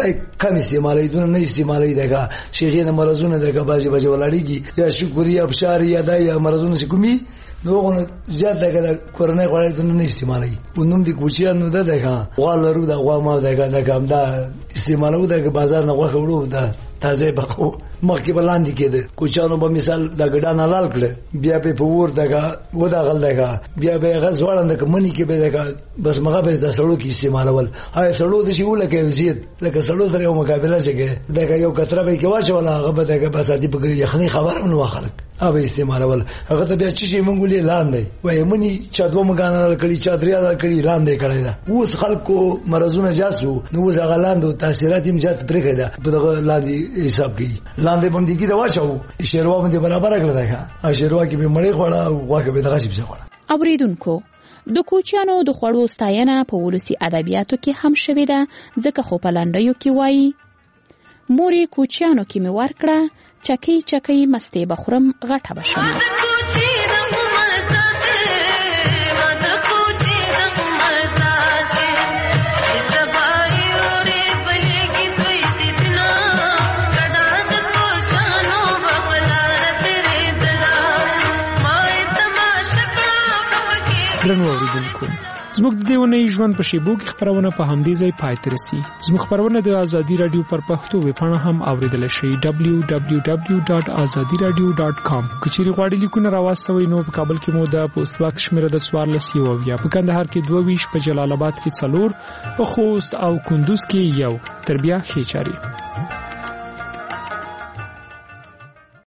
B: خورای کم استعمالي دونه نه استعمالي دغه شیغې مرزونه دغه باجی ولاړیږي یا شکریا ابشار یا دای مرزونه سکومي نوغه زیات دغه کورنۍ غوړې دونه نه استعمالي ونوم دي کوچیانو دغه غوالرو دغه ما دغه هم دا استعمالو دغه بازار نه غوښه وړو دا تازه بخو مخکې بلاندې کېده کوچانو په مثال د ګډان حلال کړ بیا په پور دغه وداغل دغه بیا به غزوړند کمنې کې به دغه بس مغه به د سړو کې استعمالول هاي سړو د شی ولکه وزید لکه سړو سره یو مقابله شګه دغه یو کتره به کې واشه ولا هغه به دغه بس دې په یخني خبر نو خلک هغه استعمالول هغه ته بیا چې مونږ لاندې وای منی چا دوه مګان کړي چا دریا کړي لاندې کړي دا اوس خلکو مرزونه جاسو نو زغه لاندې تاثیرات هم جات پرې کړه په دغه لاندې حساب کې لاندې باندې کې دا واشو شیروا باندې برابر کړل دا شیروا کې به مړې خوړه واکه به دغه شي خوړه.
E: اوریدونکو د کوچیانو د خوړو ستاینه په ولسی ادبیاتو کې هم شوې ده ځکه خو په لنډیو کې وایي مورې کوچیانو کې مې ورکړه چکی چکی مستی بخورم غټه بشم.
X: درنو اوریدونکو زموږ د دیونه ژوند په شیبو کې خبرونه په همدې ځای پای ته رسي. زموږ خبرونه د ازادي رادیو پر پښتو ویبپاڼه هم اوریدل شي www.azadiradio.com. کچېری غواړئ لیکونه راوستوئ نو په کابل کې مو د پوسټ باکس شمیره د 14 یو یا په کندهار کې 22 په جلال آباد کې 4 په خوست او کندوز کې 1 تر بیا خېچاري.